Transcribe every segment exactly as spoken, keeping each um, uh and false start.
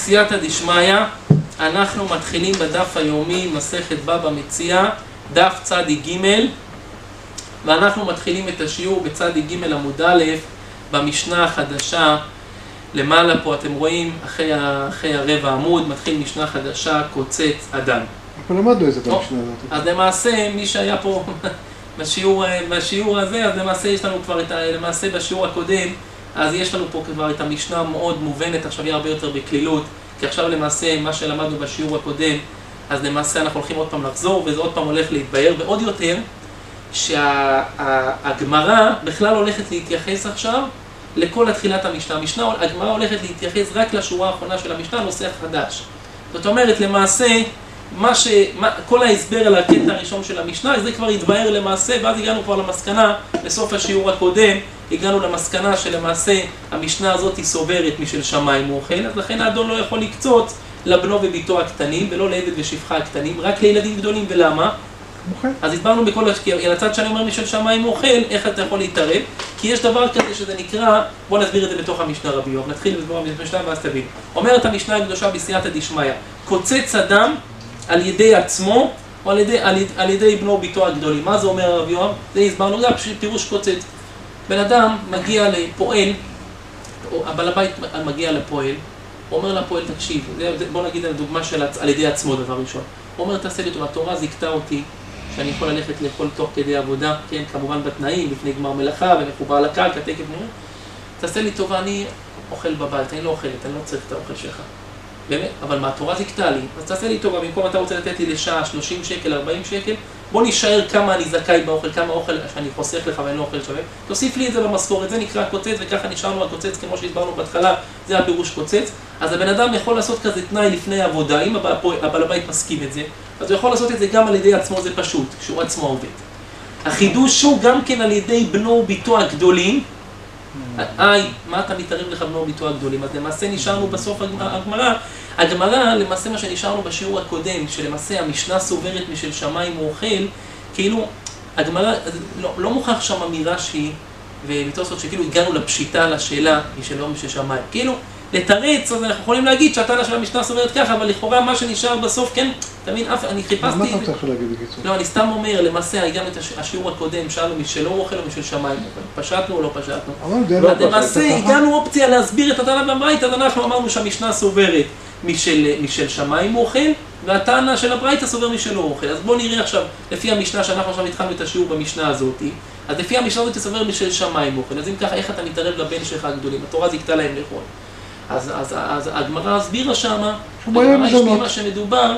בסייעתא דשמיא, אנחנו מתחילים בדף היומי, מסכת בבא מציעא, דף צדיק ג', ואנחנו מתחילים את השיעור בצדיק ג' עמוד א', במשנה החדשה. למעלה פה אתם רואים, אחרי, אחרי הרבע עמוד, מתחיל משנה חדשה, קוצץ אדם. אנחנו למדנו איזה במשנה הזאת. אז למעשה, מי שהיה פה בשיעור, בשיעור הזה, אז למעשה יש לנו כבר את ה... למעשה בשיעור הקודם, אז יש לנו פה כבר את המשנה מאוד מובנת, עכשיו יהיה הרבה יותר בכלילות, כי עכשיו למעשה מה שלמדנו בשיעור הקודם, אז למעשה אנחנו הולכים עוד פעם לחזור, וזה עוד פעם הולך להתבהר, ועוד יותר, שהגמרא בכלל הולכת להתייחס עכשיו לכל התחילת המשנה. המשנה, הגמרא הולכת להתייחס רק לשורה האחרונה של המשנה, נושא חדש. זאת אומרת, למעשה, מה ש... מה... כל ההסבר על הקטע הראשון של המשנה, זה כבר התבהר למעשה, ואז הגענו כבר למסקנה, בסוף השיעור הקודם, הגענו למסקנה שלמעשה המשנה הזאת היא סוברת משל שמיים הוא אוכל, אז לכן האדון לא יכול לקצוץ לבנו וביתו הקטנים, ולא לעבד ושפחה הקטנים, רק לילדים גדולים. ולמה? אוכל. אז הסברנו בכל השקיע, לצד שאני אומר משל שמיים הוא אוכל, איך אתה יכול להתערב? כי יש דבר כזה שזה נקרא, בוא נסביר את זה בתוך המשנה רבי יואב, נתחיל לסבור המשנה ואז תבין. אומרת המשנה הקדושה בסייעתא דשמיא, קוצץ אדם על ידי עצמו, או על ידי, על, על ידי בנו וביתו הגדולים. מה זה אומר הרב יואב? זה הסברנו, זה פירוש קוצץ. בן אדם מגיע לפועל, הבעל הבית מגיע לפועל, הוא אומר לפועל, תקשיב, בוא נגיד על הדוגמה של על ידי עצמו דבר ראשון. הוא אומר, תעשה לי טובה, התורה זיכתה אותי שאני יכול ללכת לאכול תוך כדי עבודה, כן, כמובן בתנאים, לפני גמר מלאכה ומחובר לקרקע, תקף נראה. תעשה לי טובה, אני אוכל בבית, אני לא אוכלת, אני לא צריך את האוכל שלך. באמת, אבל מה, התורה זיכתה לי, אז תעשה לי טובה, במקום אתה רוצה לתת לי לשעה שלושים שקל, ארבעים שקל, בוא נשאר כמה אני זכאי באוכל, כמה אוכל שאני חוסך לך ואני לא אוכל שווה, תוסיף לי את זה במשכורת, זה נקרא קוצץ, וככה נשארנו הקוצץ, כמו שהסברנו בהתחלה, זה הפירוש קוצץ. אז הבן אדם יכול לעשות כזה תנאי לפני עבודה, אם הבעל הבית מסכים את זה, אז הוא יכול לעשות את זה גם על ידי עצמו, זה פשוט, כשהוא עצמו עובד. החידוש הוא גם כן על ידי בנו וביתו הגדולים. איי, מה אתה מתערב לך בנו וביתו הגדולים? אז למעשה נשארנו בסוף הגמרא, הגמרא, למעשה מה שנשארנו בשיעור הקודם, שלמעשה המשנה סוברת משל שמיים הוא אוכל, כאילו, הגמרא, לא, לא מוכח שם אמירה שהיא, ומתוספות שכאילו הגענו לפשיטה לשאלה משלו משל שמיים. כאילו, לתרץ, אז אנחנו יכולים להגיד שהטענה של המשנה סוברת ככה, אבל לכאורה מה שנשאר בסוף, כן, תבין, אף, אני חיפשתי... מה אתה יכול להגיד בקיצור? לא, אני סתם אומר, למעשה, הגענו את השיעור הקודם, שאלנו משלו הוא אוכל או משל שמיים הוא אוכל. פשטנו או לא פשטנו? ולמעשה, הגענו אופציה להסביר את הטענה בברייתא, אז אנחנו אמרנו שהמשנה סוברת משל, משל שמיים הוא אוכל, והטענה של הברייתא סובר משלו הוא אוכל. אז בואו נראה עכשיו, לפי המשנה שאנחנו עכשיו התחלנו את השיעור במשנה הזאת, אז לפי המשנה הזאת סובר משל שמיים הוא אוכל. אז אם ככה, איך אתה מתערב לבן שלך הגדולים? התורה זיכתה להם לאכול. אז, אז, אז הגמרא הסבירה שמה, הגמרא השלימה שמדובר,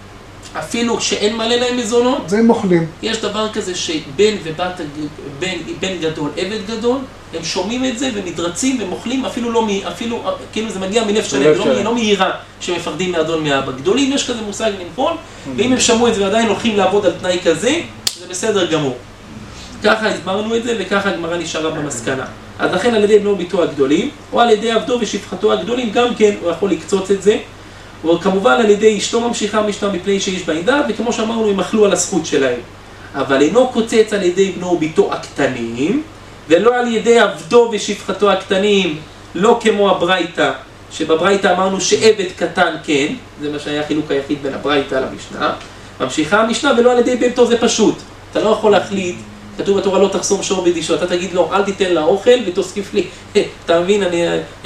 אפילו שאין מלא להם מזונות, זה הם אוכלים. יש דבר כזה שבן ובת, בן, בן גדול, עבד גדול, הם שומעים את זה ונדרצים והם אוכלים, אפילו לא, אפילו, כאילו זה מגיע מלב שלם, לא, לא מהירה שמפחדים מאדון מאבא. גדולים יש כזה מושג לנפול, ואם הם שמעו את זה ועדיין הולכים לעבוד על תנאי כזה, זה בסדר גמור. ככה הסברנו את זה וככה הגמרא נשארה במסקנה. אז לכן על ידי בנו וביתו הגדולים, או על ידי עבדו ושפחתו הגדולים, גם כן הוא יכול לקצוץ את זה. וכמובן על ידי אשתו ממשיכה המשנה מפני שיש בעדה, וכמו שאמרנו הם אכלו על הזכות שלהם. אבל אינו קוצץ על ידי בנו וביתו הקטנים, ולא על ידי עבדו ושפחתו הקטנים, לא כמו הברייתא, שבברייתא אמרנו שעבד קטן כן, זה מה שהיה חילוק היחיד בין הברייתא למשנה. ממשיכה המשנה ולא על ידי ביתו, זה פשוט. אתה לא יכול להחליט, כתוב בתורה לא תחסום שור בדישו, אתה תגיד לו אל תיתן לה אוכל ותוסיף לי, אתה מבין, אני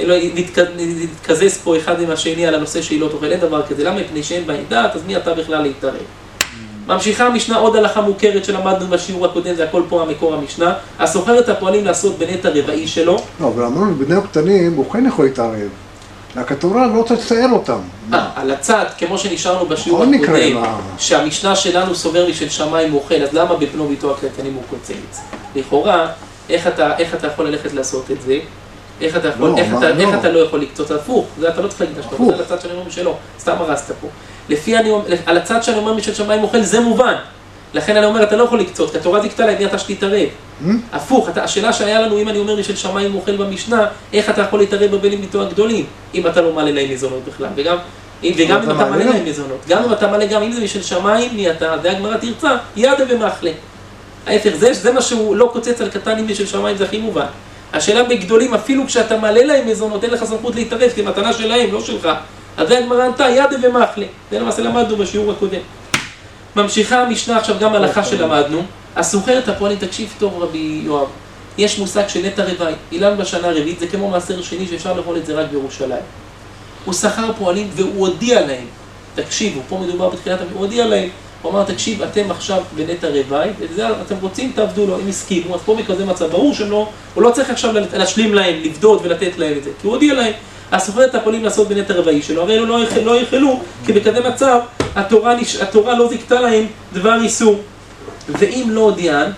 נתקזז פה אחד עם השני על הנושא שהיא לא תאכל, אין דבר כזה, למה? מפני שאין בה דעת, אז מי אתה בכלל להתערב? ממשיכה המשנה עוד הלכה מוכרת שלמדנו בשיעור הקודם, זה הכל פה המקור המשנה, הסוחר את הפועלים לעשות בנט הרבעי שלו. לא, אבל אמרנו, בני הקטנים הוא כן יכול להתערב. רק התורה לא רוצה לצייר אותם. אה, על הצד, כמו שנשארנו בשיעור הקודם, שהמשנה שלנו סובר משל שמיים הוא אוכל, אז למה בבנו וביתו הקטנים הוא קוצץ? לכאורה, איך אתה, איך אתה יכול ללכת לעשות את זה? איך אתה, יכול, לא, איך מה, אתה, לא. איך אתה לא יכול לקצוץ? הפוך, זה אתה לא צריך להגיד שאתה, זה על הצד שאני אומר משלו, סתם הרסת פה. לפי אני, על הצד שאני אומר משל שמיים הוא אוכל, זה מובן. לכן אני אומר, אתה לא יכול לקצוץ, כי התורה זיכתה להם, מי אתה שתתערב? הפוך, השאלה שהיה לנו, אם אני אומר משל שמיים הוא אוכל במשנה, איך אתה יכול להתערב בבנים ביתו הגדולים, אם אתה לא מעלה להם מזונות בכלל, וגם, וגם אם אתה מעלה להם מזונות, גם אם אתה מעלה, גם אם זה משל שמיים, מי אתה, זה הגמרא תרצה, ידה ומחלה. ההפך, זה, זה מה שהוא לא קוצץ על קטנים משל שמיים, זה הכי מובן. השאלה בגדולים, אפילו כשאתה מעלה להם מזונות, אין לך סמכות להתערב, כי מתנה שלהם, לא שלך. אז זה הגמרא ענתה, ידה ומחלה. זה למעשה למדנו בשיעור הקודם. ממשיכה המשנה עכשיו גם הלכה שלמדנו. הסוחר את הפועלים, תקשיב טוב רבי יואב. יש מושג של נטע רווי, אילן בשנה הרביעית, זה כמו מעשר שני שאפשר לאכול את זה רק בירושלים. הוא שכר פועלים והוא הודיע להם, תקשיבו, פה מדובר בתחילת, הוא הודיע להם, הוא אמר, תקשיב, אתם עכשיו בנטע רווי, וזה, אתם רוצים, תעבדו לו, אם הסכימו, אז פה בכזה מצב, ברור שהם לא, הוא לא צריך עכשיו להשלים להם, לבדות ולתת להם את זה, כי הוא הודיע להם, הסוחר את הפועלים לעשות בנטע רווי שלו, הרי הם לא, לא יחלו, כי בכזה מצב, התורה, התורה לא זיקתה להם דבר איסור, ואם לא הודיען,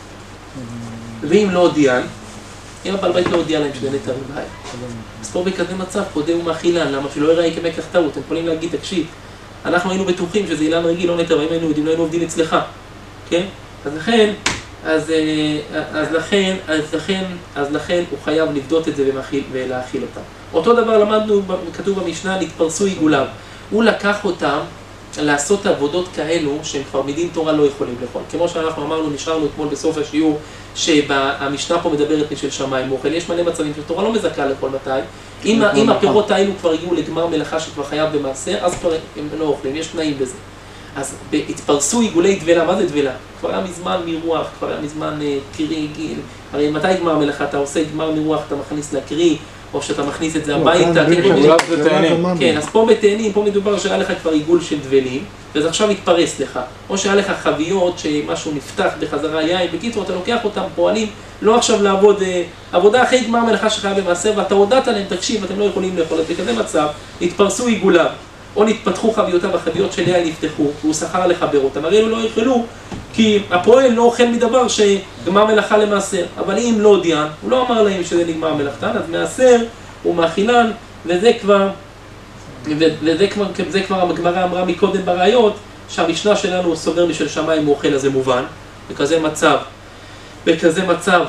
ואם לא הודיען, אם הבעל בית לא הודיע להם שזה נטע רווי, אז פה בכזה מצב, פודה ומאכילן, למה שלא יראה כמקח טעות, הם יכולים להגיד, תקשיב, אנחנו היינו בטוחים שזה אילן רגיל, לא נטע רווי, אם היינו יודעים, לא היינו עובדים אצלך, כן? אז לכן, אז, אז לכן, אז לכן, אז לכן הוא חייב לבדות את זה ולהאכיל אותם. אותו דבר למדנו, כתוב במשנה, נתפרסו עיגוליו. הוא לקח אותם לעשות עבודות כאלו שהם כבר מדין תורה לא יכולים לאכול. כמו שאנחנו אמרנו, נשארנו אתמול בסוף השיעור, שהמשנה פה מדברת משל שמיים אוכל. יש מלא מצבים שתורה לא מזכה לאכול מתי. אם, אם הפירות האלו כבר הגיעו לגמר מלאכה שכבר חייב במעשר, אז כבר הם לא אוכלים, יש תנאים בזה. אז התפרסו עיגולי דבלה, מה זה דבלה? כבר היה מזמן מרוח, כבר היה מזמן קרי, גיל. הרי מתי גמר מלאכה? אתה עושה גמר מרוח, אתה מכניס לקרי, או שאתה מכניס את זה הביתה. כן, אז פה בתאנים, פה מדובר שהיה לך כבר עיגול של דבלים, וזה עכשיו מתפרס לך. או שהיה לך חביות שמשהו נפתח בחזרה יין, בקיצור אתה לוקח אותם פועלים, לא עכשיו לעבוד, עבודה אחרי גמר מלאכה שלך במעשר, ואתה הודעת להם, תקשיב, אתם לא יכולים לאכול, בכזה מצב, התפרסו עיגוליו, או נתפתחו חביותיו, החביות של יין נפתחו, והוא שכר לחבר אותם, הרי הם לא יאכלו, כי הפועל לא אוכל מדבר שגמר מלאכה למעשר, אבל אם לא הודיע, הוא לא אמר להם שזה נגמר מלאכתן, אז מעשר הוא מאכילן, וזה כבר, וזה כבר, זה כבר הגמרא אמרה מקודם בראיות, שהמשנה שלנו סובר משל שמיים הוא אוכל, אז זה מובן, בכזה מצב, בכזה מצב,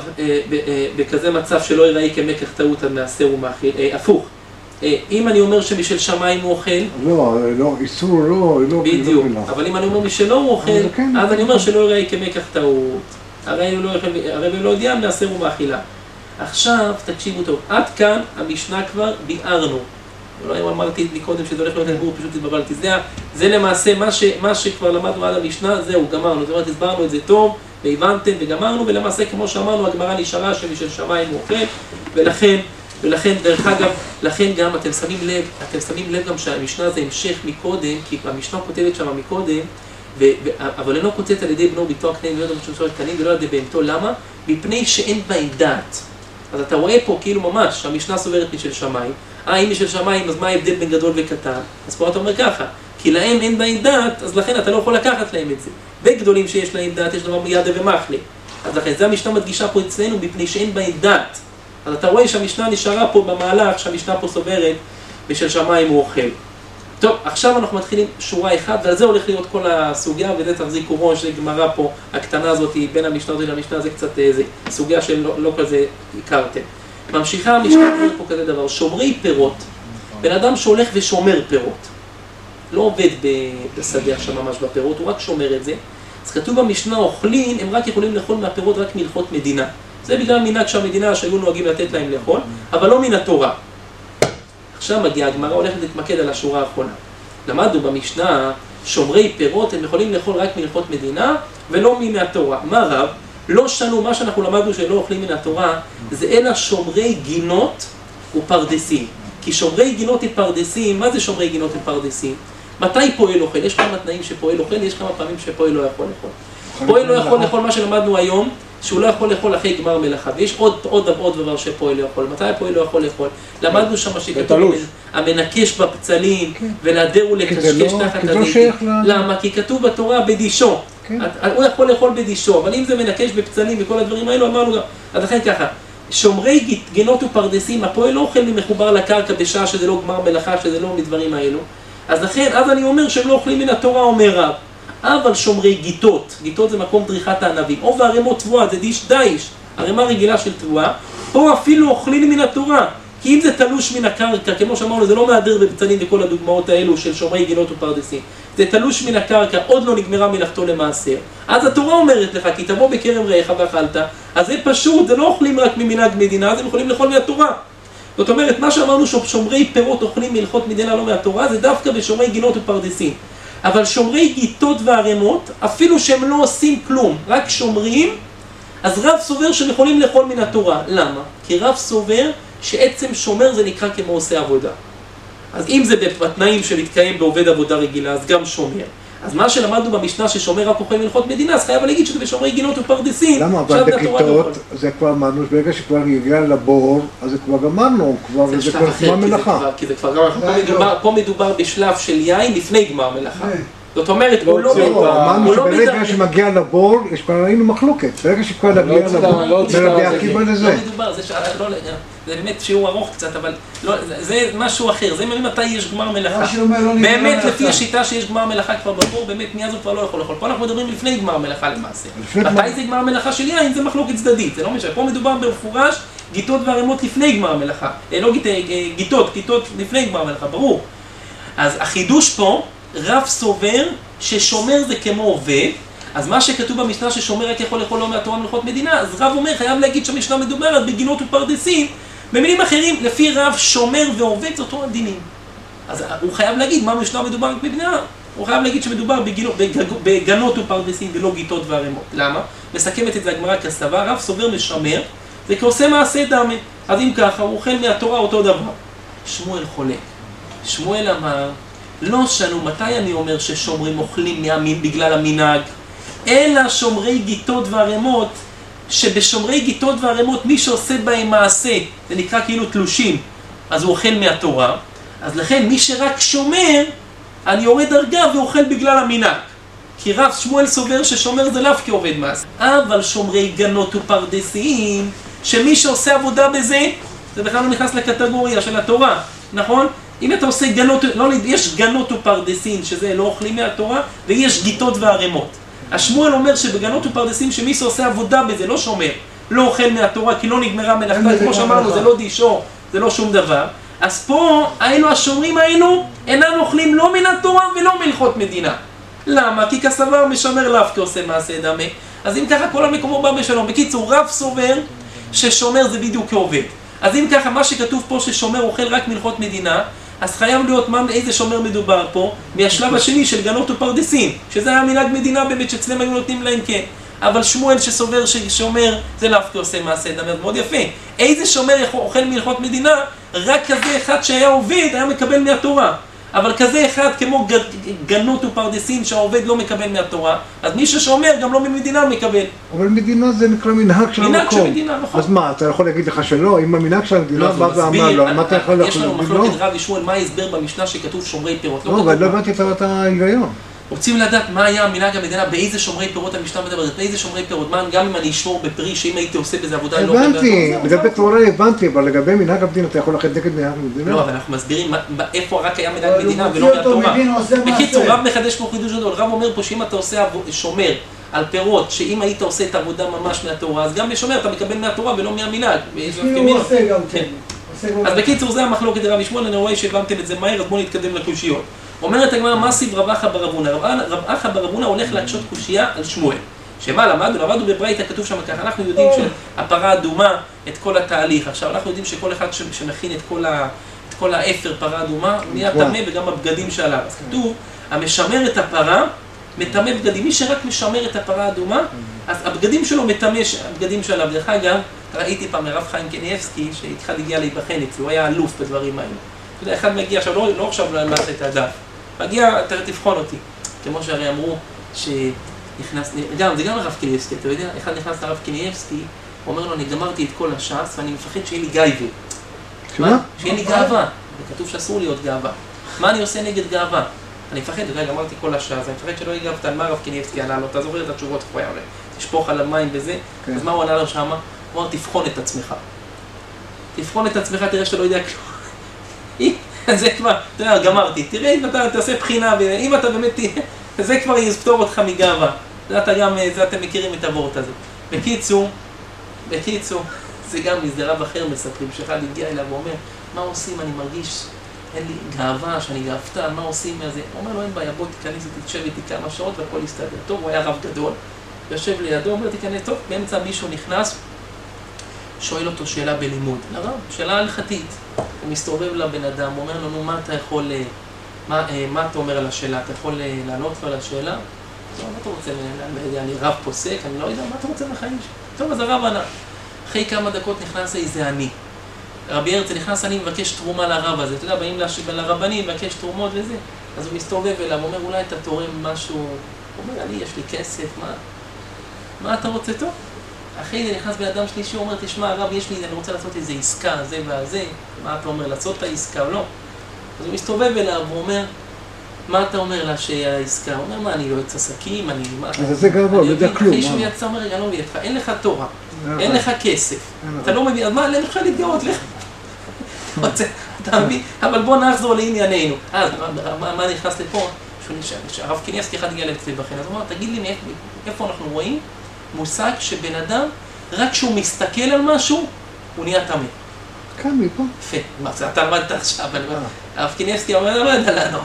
בכזה מצב שלא יראה כמקח טעות על מעשר הוא מאכיל, הפוך. אם אני אומר שמשל שמיים הוא אוכל... לא, לא, איסור לא, לא... בדיוק, אבל אם אני אומר משלו הוא אוכל, אז אני אומר שלא יראה כמקח טעות. הרי הוא לא יודע, מעשר הוא מאכילה. עכשיו, תקשיבו טוב, עד כאן המשנה כבר ביארנו. לא אם אמרתי מקודם שזה הולך להיות לבור, פשוט התבלבלתי. זה למעשה מה שכבר למדנו עד המשנה, זהו, גמרנו. זאת אומרת, הסברנו את זה טוב, והבנתם וגמרנו, ולמעשה כמו שאמרנו, הגמרא נשארה שמשל שמיים הוא אוכל, ולכן... ולכן, דרך אגב, לכן גם אתם שמים לב, אתם שמים לב גם שהמשנה זה המשך מקודם, כי המשנה כותבת שם מקודם, ו, ו, אבל אינו כותבת על ידי בנו ביתו הקטנים, ולא יודעים שמשהו קטנים, ולא על ידי בהמתו, למה? מפני שאין בהם דעת. אז אתה רואה פה כאילו ממש, המשנה סוברת משל שמיים, אה, אם משל שמיים, אז מה ההבדל בין גדול וקטן? אז פה אתה אומר ככה, כי להם אין בהם דעת, אז לכן אתה לא יכול לקחת להם את זה. בגדולים שיש להם דעת, יש דבר ידה ומחלה. אז לכן, זה המשנה מדגישה פה אצלנו, מפני שאין בהם דעת. אז אתה רואה שהמשנה נשארה פה במהלך, שהמשנה פה סוברת בשל שמיים הוא אוכל. טוב, עכשיו אנחנו מתחילים שורה אחת, ועל זה הולך להיות כל הסוגיה, וזה תחזיקו ראש, זה גמרא פה, הקטנה הזאת, בין המשנה הזאת למשנה, זה קצת איזה סוגיה שלא לא כזה הכרתם. ממשיכה המשנה פה כזה דבר, שומרי פירות, בן אדם שהולך ושומר פירות, לא עובד בשדה עכשיו ממש בפירות, הוא רק שומר את זה. אז כתוב במשנה, אוכלים, הם רק יכולים לאכול מהפירות רק מהלכות מדינה. זה בגלל מנהג שהמדינה שהיו נוהגים לתת להם לאכול, אבל לא מן התורה. עכשיו מגיעה הגמרא, הולכת להתמקד על השורה האחרונה. למדנו במשנה, שומרי פירות הם יכולים לאכול רק מהלכות מדינה, ולא מן התורה. מה רב? לא שנו, מה שאנחנו למדנו שלא אוכלים מן התורה, זה אלא שומרי גינות ופרדסים. כי שומרי גינות ופרדסים, מה זה שומרי גינות ופרדסים? מתי פועל אוכל? יש כמה תנאים שפועל אוכל, יש כמה פעמים שפועל לא יכול לאכול. פועל לא יכול לאכול מה שלמדנו היום, שהוא לא יכול לאכול אחרי גמר מלאכה, ויש עוד, עוד, עוד דבר שפועל לא יכול. מתי הפועל לא יכול לאכול? למדנו שם שכתוב המנקש בפצלים, ולהדר ולקשקש תחת הדידים. למה? כי כתוב בתורה בדישו. הוא יכול לאכול בדישו, אבל אם זה מנקש בפצלים וכל הדברים האלו, אמרנו גם. אז לכן ככה, שומרי גינות ופרדסים, הפועל לא אוכל ממחובר לקרקע בשעה שזה לא גמר מלאכה, שזה לא מדברים האלו. אז לכן, אז אני אומר שהם לא אוכלים מן התורה, אומר רב. אבל שומרי גיטות, גיטות זה מקום דריכת הענבים, או וערימות תבואה, זה דיש דייש, ערימה רגילה של תבואה, פה אפילו אוכלים מן התורה, כי אם זה תלוש מן הקרקע, כמו שאמרנו, זה לא מהדר בבצלים וכל הדוגמאות האלו של שומרי גינות ופרדסים, זה תלוש מן הקרקע, עוד לא נגמרה מלאכתו למעשר, אז התורה אומרת לך, כי תבוא בכרם רעך ואכלת, אז זה פשוט, זה לא אוכלים רק ממנהג מדינה, אז הם יכולים לאכול מהתורה. זאת אומרת, מה שאמרנו ששומרי פירות אוכלים מהלכות מדינה לא מהתורה, זה דווקא בשומרי גינות ופרדסים. אבל שומרי גיטות וערימות, אפילו שהם לא עושים כלום, רק שומרים, אז רב סובר שהם יכולים לאכול מן התורה. למה? כי רב סובר שעצם שומר זה נקרא כמו עושה עבודה. אז אם זה בתנאים שמתקיים בעובד עבודה רגילה, אז גם שומר. אז מה שלמדנו במשנה ששומר רק אוכל מלכות מדינה, אז חייב להגיד שזה בשומרי גינות ופרדסים. למה? אבל בגיטות זה כבר אמרנו, ברגע שכבר יגיע לבור, אז זה כבר גמרנו, זה כבר גמר מלאכה. כי זה כבר גמר, פה מדובר בשלב של יין לפני גמר מלאכה. זאת אומרת, הוא לא מדבר. אמרנו שברגע שמגיע לבור, יש כבר ראינו מחלוקת. ברגע שכבר נגיע לבור, ברבי עקיבא לזה. לא מדובר, זה באמת שיעור ארוך קצת, אבל זה משהו אחר. זה ממתי יש גמר מלאכה. באמת, לפי השיטה שיש גמר מלאכה כבר בבור, באמת מאז הוא כבר לא יכול לאכול. פה אנחנו מדברים לפני גמר מלאכה למעשה. מתי זה גמר מלאכה של יין? זה מחלוקת צדדית. זה לא משנה. פה מדובר במפורש גיטות וערימות לפני גמר מלאכה. לא גיטות, גיטות לפני גמר מלאכה, ברור. אז החידוש פה, רב סובר ששומר זה כמו עובד, אז מה שכתוב במשנה ששומר רק יכול לאכול לא מהתורה מלכות מדינה, אז רב אומר, חייב להגיד שהמשנה מדוברת בגינות ופרדסים. במילים אחרים, לפי רב שומר ועובד זה אותו הדינים. אז הוא חייב להגיד מה המשנה מדוברת במדינה. הוא חייב להגיד שמדובר בגינות, בגנות ופרדסים ולא גיטות וערימות. למה? מסכמת את זה הגמרא כסבה, רב סובר משמר, זה כעושה מעשה דמה. אז אם ככה, הוא אוכל מהתורה אותו דבר. שמואל חולק. שמואל אמר, לא שנו, מתי אני אומר ששומרים אוכלים מהמין בגלל המנהג? אלא שומרי גיטות וערימות, שבשומרי גיטות וערימות מי שעושה בהם מעשה, זה נקרא כאילו תלושים, אז הוא אוכל מהתורה. אז לכן מי שרק שומר, אני יורד דרגה ואוכל בגלל המנהג. כי רב שמואל סובר ששומר זה לאו כעובד מעשה. אבל שומרי גנות ופרדסים, שמי שעושה עבודה בזה, זה בכלל לא נכנס לקטגוריה של התורה, נכון? אם אתה עושה גנות, לא, יש גנות ופרדסים, שזה לא אוכלים מהתורה, ויש גיטות וערימות. השמואל אומר שבגנות ופרדסים, שמי שעושה עבודה בזה, לא שומר, לא אוכל מהתורה, כי לא נגמרה מלאכתה, כמו שאמרנו, זה לא דישו, זה לא שום דבר. אז פה, האלו השומרים האלו, אינם אוכלים לא מן התורה ולא מלכות מדינה. למה? כי כסבר משמר לאו כעושה מעשה דמה. אז אם ככה, כל המקומו בא בשלום. בקיצור, רב סובר ששומר זה בדיוק כעובד. אז אם ככה, מה שכתוב פה ששומר אוכל רק מלכות מדינה, אז חייב להיות מה, איזה שומר מדובר פה, מהשלב השני של גנות ופרדסים, שזה היה מנהג מדינה באמת שאצלם היו נותנים להם כן. אבל שמואל שסובר ששומר זה לאו כעושה מעשה דמה, מאוד יפה. איזה שומר אוכל מלכות מדינה? רק כזה אחד שהיה עובד היה מקבל מהתורה. אבל כזה אחד כמו גנות ופרדסים שהעובד לא מקבל מהתורה, אז מי ששומר גם לא ממדינה מקבל. אבל מדינה זה נקרא מנהג של המקום. מנהג של מדינה, נכון. אז מה, אתה יכול להגיד לך שלא? אם המנהג של המדינה בא ואמר לו, מה אתה יכול להגיד? יש לנו מחלוקת רב ישמעאל, מה ההסבר במשנה שכתוב שומרי פירות? לא, אבל לא הבנתי את ההיגיון. רוצים לדעת מה היה מנהג המדינה, באיזה שומרי פירות המשנה מדברת, באיזה שומרי פירות, מה גם אם אני אשמור בפרי, שאם הייתי עושה בזה עבודה לא... הבנתי, לגבי תורה הבנתי, אבל לגבי מנהג המדינה אתה יכול לחד נגד מנהג המדינה? לא, אבל אנחנו מסבירים איפה רק היה מנהג מדינה ולא מהתורה. בקיצור, רב מחדש פה חידוש גדול, רב אומר פה שאם אתה עושה שומר על פירות, שאם היית עושה את העבודה ממש מהתורה, אז גם בשומר אתה מקבל מהתורה ולא מהמנהג. אז בקיצור, זה המחלוקת רב ישמעאל, אני רואה שהבנתם את זה מהר, אז בואו נתקדם לקושיות. אומרת הגמרא, מה סיב רב אחא בר אבונה? רב אחא בר אבונה הולך להקשות קושייה על שמואל. שמה למדנו? למדנו בברייתא, כתוב שם ככה, אנחנו יודעים שהפרה אדומה, את כל התהליך. עכשיו, אנחנו יודעים שכל אחד שמכין את כל, ה, את כל האפר פרה אדומה, הוא נהיה טמא וגם הבגדים שעליו. אז כתוב, המשמר את הפרה, מטמא בגדים. מי שרק משמר את הפרה האדומה, אז הבגדים שלו מטמא הבגדים שעליו. דרך אגב, ראיתי פעם הרב חיים קניאבסקי, שאחד הגיע להיבחן אצלו, הוא היה אלוף בדברים האלה. אתה יודע, אחד מגיע, עכשיו לא, לא עכשיו למדת את הדף, מגיע, תראה, תבחון אותי. כמו שהרי אמרו שנכנס, גם, זה גם הרב קניאבסקי, אתה יודע, אחד נכנס לרב קניאבסקי, הוא אומר לו, אני גמרתי את כל הש"ס ואני מפחד שיהיה לי גייבר. שמה? שיהיה לי גאווה. וכתוב שאסור להיות גאווה. מה אני עושה נגד גאווה? אני מפחד, אתה יודע, גמרתי כל הש"ס, אני מפחד שלא יגבת על מה הרב קניאבסקי ענה לו, אתה זוכר את התשובות, הוא היה עולה, תשפוך על המים וזה, אז מה הוא ענה לו שמה? הוא אמר, תבחון את עצמך. תבחון את עצמך, תראה שאתה לא יודע כלום. זה כבר, אתה יודע, גמרתי, תראה אם אתה תעשה בחינה, ואם אתה באמת, זה כבר יפתור אותך מגאווה. זה אתה גם, זה אתם מכירים את הוורט הזה. בקיצור, בקיצור, זה גם איזה רב אחר מספרים, שאחד הגיע אליו ואומר, מה עושים, אני מרגיש, אין לי גאווה, שאני גאוותן, מה עושים מהזה? הוא אומר לו, אין בעיה, בוא תיכנס ותשב איתי כמה שעות והכל יסתדר. טוב, הוא היה רב גדול, יושב לידו, אומר, תיכנס, טוב, באמצע מישהו נכנס, שואל אותו שאלה בלימוד, לרב, שאלה הלכתית. הוא מסתובב לבן אדם, הוא אומר לו, נו, מה אתה יכול, מה, מה אתה אומר על השאלה? אתה יכול לענות על השאלה? טוב, מה אתה רוצה? אני רב פוסק, אני לא יודע, מה אתה רוצה מהחיים שלי? טוב, אז הרב ענה. אחרי כמה דקות נכנס איזה אני. רבי הרצל נכנס, אני מבקש תרומה לרב הזה. אתה יודע, באים לרבנים, מבקש תרומות וזה. אז הוא מסתובב אליו, הוא אומר, אולי אתה תורם משהו. הוא אומר, אני, יש לי כסף, מה? מה אתה רוצה? טוב? אחרי זה נכנס בן אדם שלישי, הוא אומר, תשמע, הרב, יש לי, אני רוצה לעשות איזה עסקה, זה והזה. מה אתה אומר, לעשות את העסקה או לא? אז הוא מסתובב אליו, הוא אומר, מה אתה אומר לה שהעסקה? הוא אומר, מה, אני לא יוצא עסקים, אני... אז זה גרוע, לא יודע כלום. אחרי שהוא יצא, אומר, רגע, לא מבין, אין לך תורה, אין לך כסף, אתה לא מבין, אז מה, אין לך להתגאות לך? אתה מבין? אבל בוא נחזור לענייננו. אז, מה נכנס לפה? שהרב קניאבסקי אחד הגיע לצליב בכן, אז הוא אומר, תגיד לי איפה אנחנו רואים מושג שבן אדם, רק כשהוא מסתכל על משהו, הוא נהיה תמה. כאן, מפה. יפה, אתה למדת עכשיו, הרב קניאבסקי אומר, אני לא יודע לענות.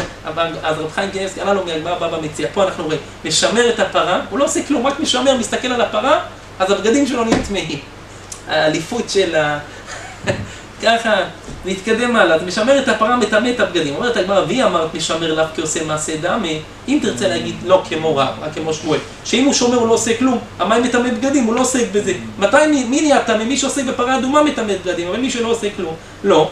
אז רב חיים קניאבסקי עלה לו מהגמרא בבא מציעא, פה אנחנו רואים, משמר את הפרה, הוא לא עושה כלום, רק משמר, מסתכל על הפרה, אז הבגדים שלו נהיים טמאים. האליפות של ה... ככה, נתקדם הלאה, אז משמר את הפרה, מטמא את הבגדים. אומרת הגמרא, והיא אמרת משמר לאו כעושה מעשה דמה, אם תרצה להגיד לא כמו רב, רק כמו שמואל, שאם הוא שומר הוא לא עושה כלום, המים מטמא בגדים, הוא לא עוסק בזה. מתי, מי נהיה טמא? מי שעוסק בפרה אדומה מטמא בגדים, אבל מי שלא עושה כלום, לא.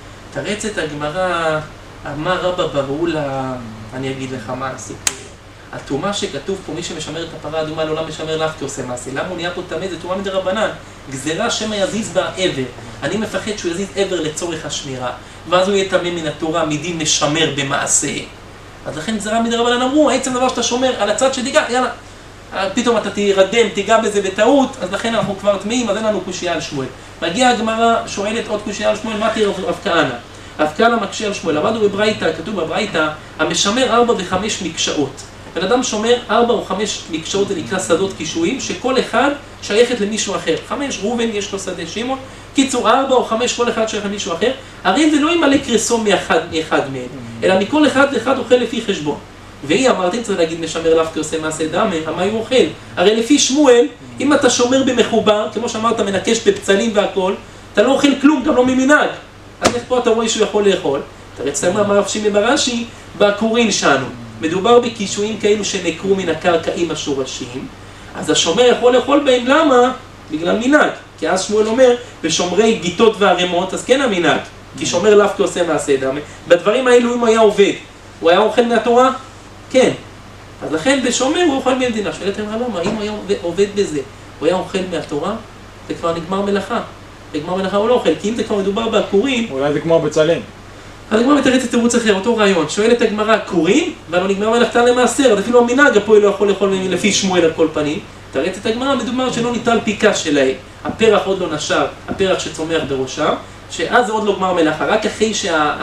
תרץ את הגמרא, מה רבא ברולה, אני אגיד לך מה הסיפור. התאומה שכתוב פה, מי שמשמר את הפרה האדומה לעולם משמר לאו כעושה מעשה. למה הוא נהיה פה טמא? זה תאומה מדרבנן. גזירה שמא יזיז בה עבר. אני מפחד שהוא יזיז עבר לצורך השמירה. ואז הוא יהיה טמא מן התורה, מדין משמר במעשה. אז לכן גזירה מדרבנן אמרו, עצם דבר שאתה שומר על הצד שתיגע, יאללה. פתאום אתה תירדם, תיגע בזה בטעות, אז לכן אנחנו כבר טמאים, אז אין לנו קושיה על שמואל. מגיעה הגמרא, שואלת עוד קושיה על שמואל, מה תהיה רב כהנא? רב כהנא מקשה על שמואל. למדנו בברייתא, כתוב בברייתא, המשמר ארבע וחמש מקשאות. בן אדם שומר ארבע או חמש מקשאות, זה נקרא שדות קישואים, שכל אחד שייכת למישהו אחר. חמש, ראובן יש לו שדה, שמעון. קיצור, ארבע או חמש, כל אחד שייך למישהו אחר. הרי זה לא ימלא קרסו מאחד, מאחד מהם, אלא מכל אחד לאחד אוכל לפי חשבון. והיא אמרתי, צריך להגיד משמר לאו כעושה מעשה דמה, מה הוא אוכל? הרי לפי שמואל, אם אתה שומר במחובר, כמו שאמרת, מנקש בבצלים והכל, אתה לא אוכל כלום, גם לא ממנהג. אז איך פה אתה רואה שהוא יכול לאכול? תראה, צלמה מרב שימי ברש"י, בעקורין שלנו. מדובר בקישואים כאלו שנקרו מן הקרקע עם השורשים, אז השומר יכול לאכול בהם, למה? בגלל מנהג. כי אז שמואל אומר, בשומרי גיטות וערימות, אז כן המנהג, כי שומר לאו כעושה מעשה דמה. בדברים האלו אם הוא היה עובד, הוא היה אוכל מהתורה? כן. אז לכן בשומר הוא אוכל מהמדינה. שואלת אמרה, למה? אם הוא היה עובד בזה, הוא היה אוכל מהתורה, זה כבר נגמר מלאכה. נגמר מלאכה הוא לא אוכל, כי אם זה כבר מדובר בעקורים... אולי זה כמו הבצלים. אז הגמרא מתרצת תירוץ אחר, אותו רעיון. שואלת הגמרא, קורים, אבל נגמר מלאכתן למעשר, אז אפילו המנהג הפועל לא יכול לאכול לפי שמואל על כל פנים. תרצת הגמרא, מדובר שלא ניטל פיקה שלהם. הפרח עוד לא נשר, הפרח שצומח בראשם, שאז זה עוד לא גמר מלאכה, רק אחרי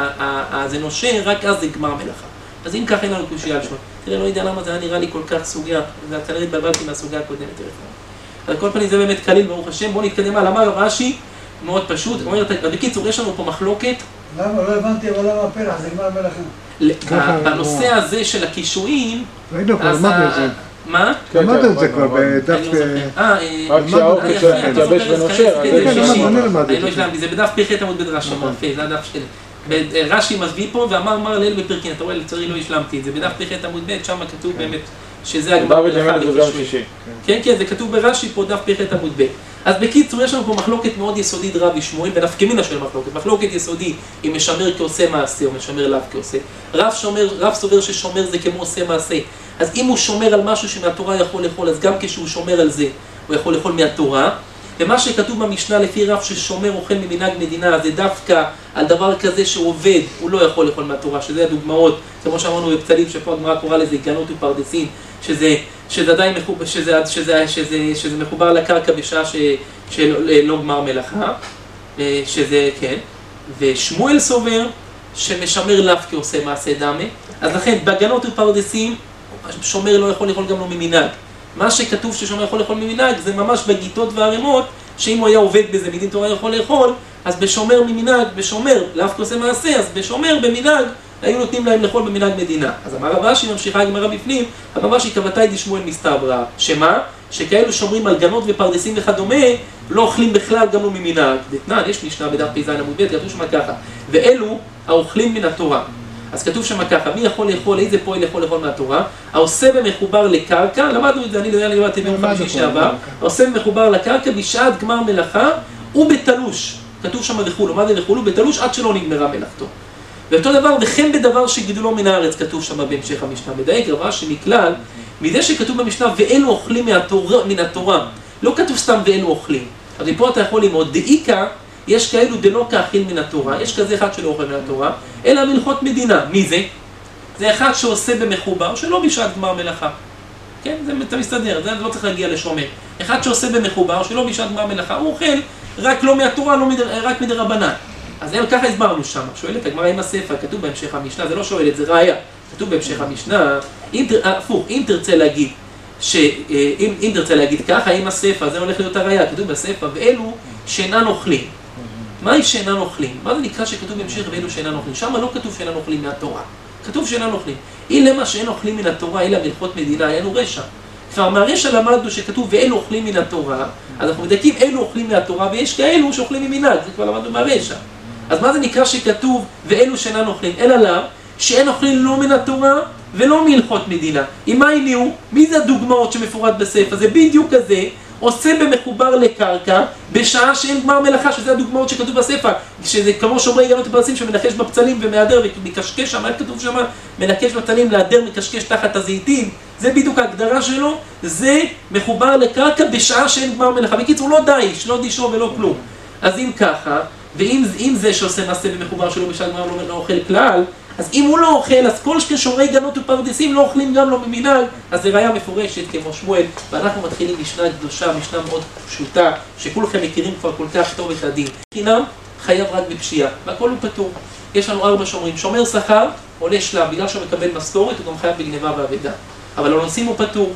שזה נושר, רק אז זה גמר מלאכה. אז אם ככה אין לנו קושיה על שמואל. תראה, לא יודע למה זה היה נראה לי כל כך סוגיה, זה כנראה התבלבלתי מהסוגיה הקודמת. על כל פנים זה באמת קליל, ברוך השם. בואו נתקדם על אמר רש"י, מאוד פשוט. אומרת, בקיצור, יש לנו פה מחלוקת. למה? לא הבנתי, אבל למה הפרח? זה גמר מלאכה. בנושא הזה של הקישואים... ראינו כבר, למדנו את זה. מה? למדנו את זה כבר בדף... אה, רק שהאוכל מתלבש ונושר, אני לא השלמתי, זה בדף פ"ח עמוד ב' רש"י, זה הדף שלי. רש"י מביא פה ואמר מר ליל בפרקין, אתה רואה, לצערי לא השלמתי את זה, בדף פ"ח עמוד ב', שם כתוב באמת שזה הגמר מלאכה בקישואים. כן, כן, זה כתוב ברש"י פה, דף פ"ח עמוד ב'. אז בקיצור, יש לנו פה מחלוקת מאוד יסודית רב ושמואל, ונפקא מינה של מחלוקת. מחלוקת יסודי, אם משמר כעושה מעשה או משמר לאו כעושה. רב שומר, רב סובר ששומר זה כמו עושה מעשה. אז אם הוא שומר על משהו שמהתורה יכול לאכול, אז גם כשהוא שומר על זה, הוא יכול לאכול מהתורה. ומה שכתוב במשנה לפי רב ששומר אוכל ממנהג מדינה, זה דווקא על דבר כזה שעובד, הוא לא יכול לאכול מהתורה, שזה הדוגמאות, כמו שאמרנו בבצלים, שפה הגמרא קורא לזה גנות ופרדסין, שזה, שזה עדיין מחובר, שזה, שזה, שזה, שזה מחובר לקרקע בשעה ש, שלא גמר מלאכה, שזה, כן. ושמואל סובר שמשמר לאו כעושה מעשה דמה, אז לכן בגנות ופרדסים, שומר לא יכול לאכול גם לא ממנהג. מה שכתוב ששומר יכול לאכול ממנהג, זה ממש בגיטות והערימות, שאם הוא היה עובד בזה מדין תורה יכול לאכול, אז בשומר ממנהג, בשומר, לאו כעושה מעשה, אז בשומר במנהג, היו נותנים להם לאכול במנהג מדינה. אז אמר רב אשי, ממשיכה הגמרא בפנים, רב אשי כבתי דשמואל מסתברא, שמה? שכאלו שומרים על גנות ופרדסים וכדומה, לא אוכלים בכלל גם לא ממנהג. דתנן, יש משנה בדף פ"ז עמוד ב', כתוב שם ככה, ואלו האוכלים מן התורה. אז כתוב שם ככה, מי יכול לאכול, איזה פועל יכול לאכול מהתורה? העושה במחובר לקרקע, למדנו את זה, אני לא יודע, אני למדתי ביום חמישי שעבר, העושה במחובר לקרקע בשעת גמר מלאכה ובתלוש. כתוב שם וכולו, מה זה וכולו? בתלוש עד שלא נגמרה מלאכתו. ואותו דבר, וכן בדבר שגידולו מן הארץ, כתוב שם בהמשך המשנה. מדייק רבה שנכלל, מזה שכתוב במשנה, ואלו אוכלים מהתורה, מן התורה. לא כתוב סתם ואלו אוכלים. אז מפה אתה יכול ללמוד, דאיקה, יש כאלו דלא כאכיל מן התורה, יש כזה אחד שלא אוכל מן התורה, אלא מלכות מדינה. מי זה? זה אחד שעושה במחובר, שלא בשעת גמר מלאכה. כן, זה, אתה מסתדר, זה לא צריך להגיע לשומר. אחד שעושה במחובר, שלא בשעת גמר מלאכה, הוא אוכל רק לא מהתורה, לא מדר, רק מדרבנן. אז אין, ככה הסברנו שם. שואלת הגמרא עם הספר, כתוב בהמשך המשנה, זה לא שואלת, זה ראיה. כתוב בהמשך המשנה, אם, הפוך, אם תרצה להגיד, שאם, אם תרצה להגיד ככה, עם הספר, זה הולך להיות הראיה. כתוב בספר, ואלו שאינן אוכלים. מהי שאינן אוכלים? מה זה נקרא שכתוב בהמשך ואלו שאינן אוכלים? שם לא כתוב שאינן אוכלים מהתורה. כתוב שאינן אוכלים. אם למה שאין אוכלים מן התורה, אלא מלכות מדינה, היה לנו רשע. כבר מהרשע למדנו שכתוב ואלו אוכלים מן התורה, אז אנחנו מדייקים אלו אוכלים מהתורה, ויש כאלו שאוכלים ממנהג, זה כבר למדנו מהרשע. אז מה זה נקרא שכתוב ואלו שאינן אוכלים? אלא לאו, שאין אוכלים לא מן התורה ולא מלכות מדינה. עם מה הניעו? מי זה הדוגמאות שמפורט בספר? זה בדיוק כזה, עושה במחובר לקרקע, בשעה שאין גמר מלאכה, שזה הדוגמאות שכתוב בספר, שזה כמו שומרי גנות ופרסים שמנחש בפצלים ומהדר ומקשקש שם, מה כתוב שם? מנחש בפצלים, להדר מקשקש תחת הזיתים, זה בדיוק ההגדרה שלו, זה מחובר לקרקע בשעה שאין גמר מלאכה. בקיצור, לא דייש, לא דישו ולא כלום. אז אם ככה, ואם זה שעושה מעשה במחובר שלו בשעה גמר לא, לא אוכל כלל, אז אם הוא לא אוכל, אז כל שומרי גנות ופרדסים לא אוכלים גם לא ממנהג, אז זה ראיה מפורשת כמו שמואל, ואנחנו מתחילים משנה קדושה, משנה מאוד פשוטה, שכולכם מכירים כבר כל כך טוב את הדין. חינם חייב רק בפשיעה, והכל הוא פטור. יש לנו ארבע שומרים, שומר שכר עולה שלב, בגלל שהוא מקבל משכורת הוא גם חייב בגניבה ואבדה, אבל האונסים הוא פטור.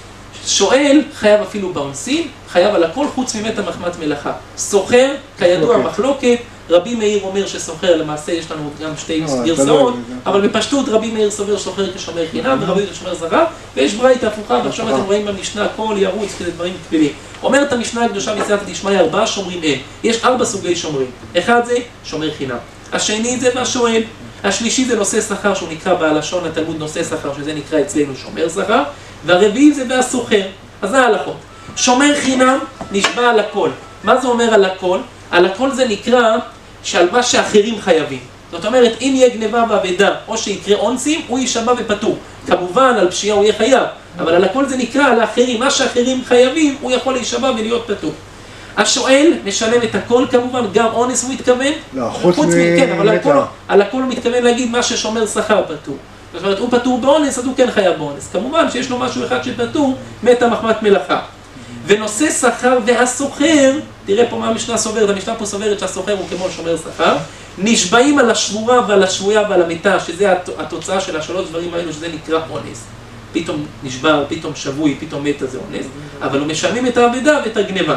שואל חייב אפילו באונסים, חייב על הכל חוץ ממתה מחמת מלאכה. סוחר, כידוע מחלוקת, רבי מאיר אומר שסוחר, למעשה יש לנו גם שתי גרסאות, אבל בפשטות רבי מאיר סובר סוחר כשומר חינם, ורבי מאיר כשומר זרה, ויש ברייתא הפוכה, ועכשיו אתם רואים במשנה הכל ירוץ כזה דברים כבלים. אומרת המשנה הקדושה בסייעתא דשמיא, ארבעה שומרים אין. יש ארבע סוגי שומרים. אחד זה שומר חינם. השני זה והשואל. השלישי זה נושא שכר, שהוא נקרא בלשון התלמוד נושא שכר, שזה נקרא אצלנו שומר שכר. והרביעי זה והסוחר. אז זה ההלכות. שומר חינם נשבע על הכל. מה זה אומר על הכל? על הכל זה נקרא שעל מה שאחרים חייבים. זאת אומרת, אם יהיה גניבה ואבדה או שיקרה אונסים, הוא יישבע ופטור. כמובן, על פשיעה הוא יהיה חייב, אבל על הכל זה נקרא על האחרים. מה שאחרים חייבים, הוא יכול להישבע ולהיות פטור. השואל משלם את הכל כמובן, גם אונס הוא מתכוון. לא, חוץ מ... כן, אבל הכל, על הכל הוא מתכוון להגיד מה ששומר שכר פטור. זאת אומרת, הוא פטור באונס, אז הוא כן חייב באונס. כמובן שיש לו משהו אחד שפטור, מתה מחמת מלאכה. ונושא שכר והסוחר, תראה פה מה המשנה סוברת, המשנה פה סוברת שהסוחר הוא כמו שומר שכר, נשבעים על השבורה ועל השבויה ועל המתה, שזה התוצאה של השלוש דברים האלו, שזה נקרא אונס. פתאום נשבר, פתאום שבוי, פתאום מתה זה אונס, אבל הוא משלמים את האבדה ואת הגניבה.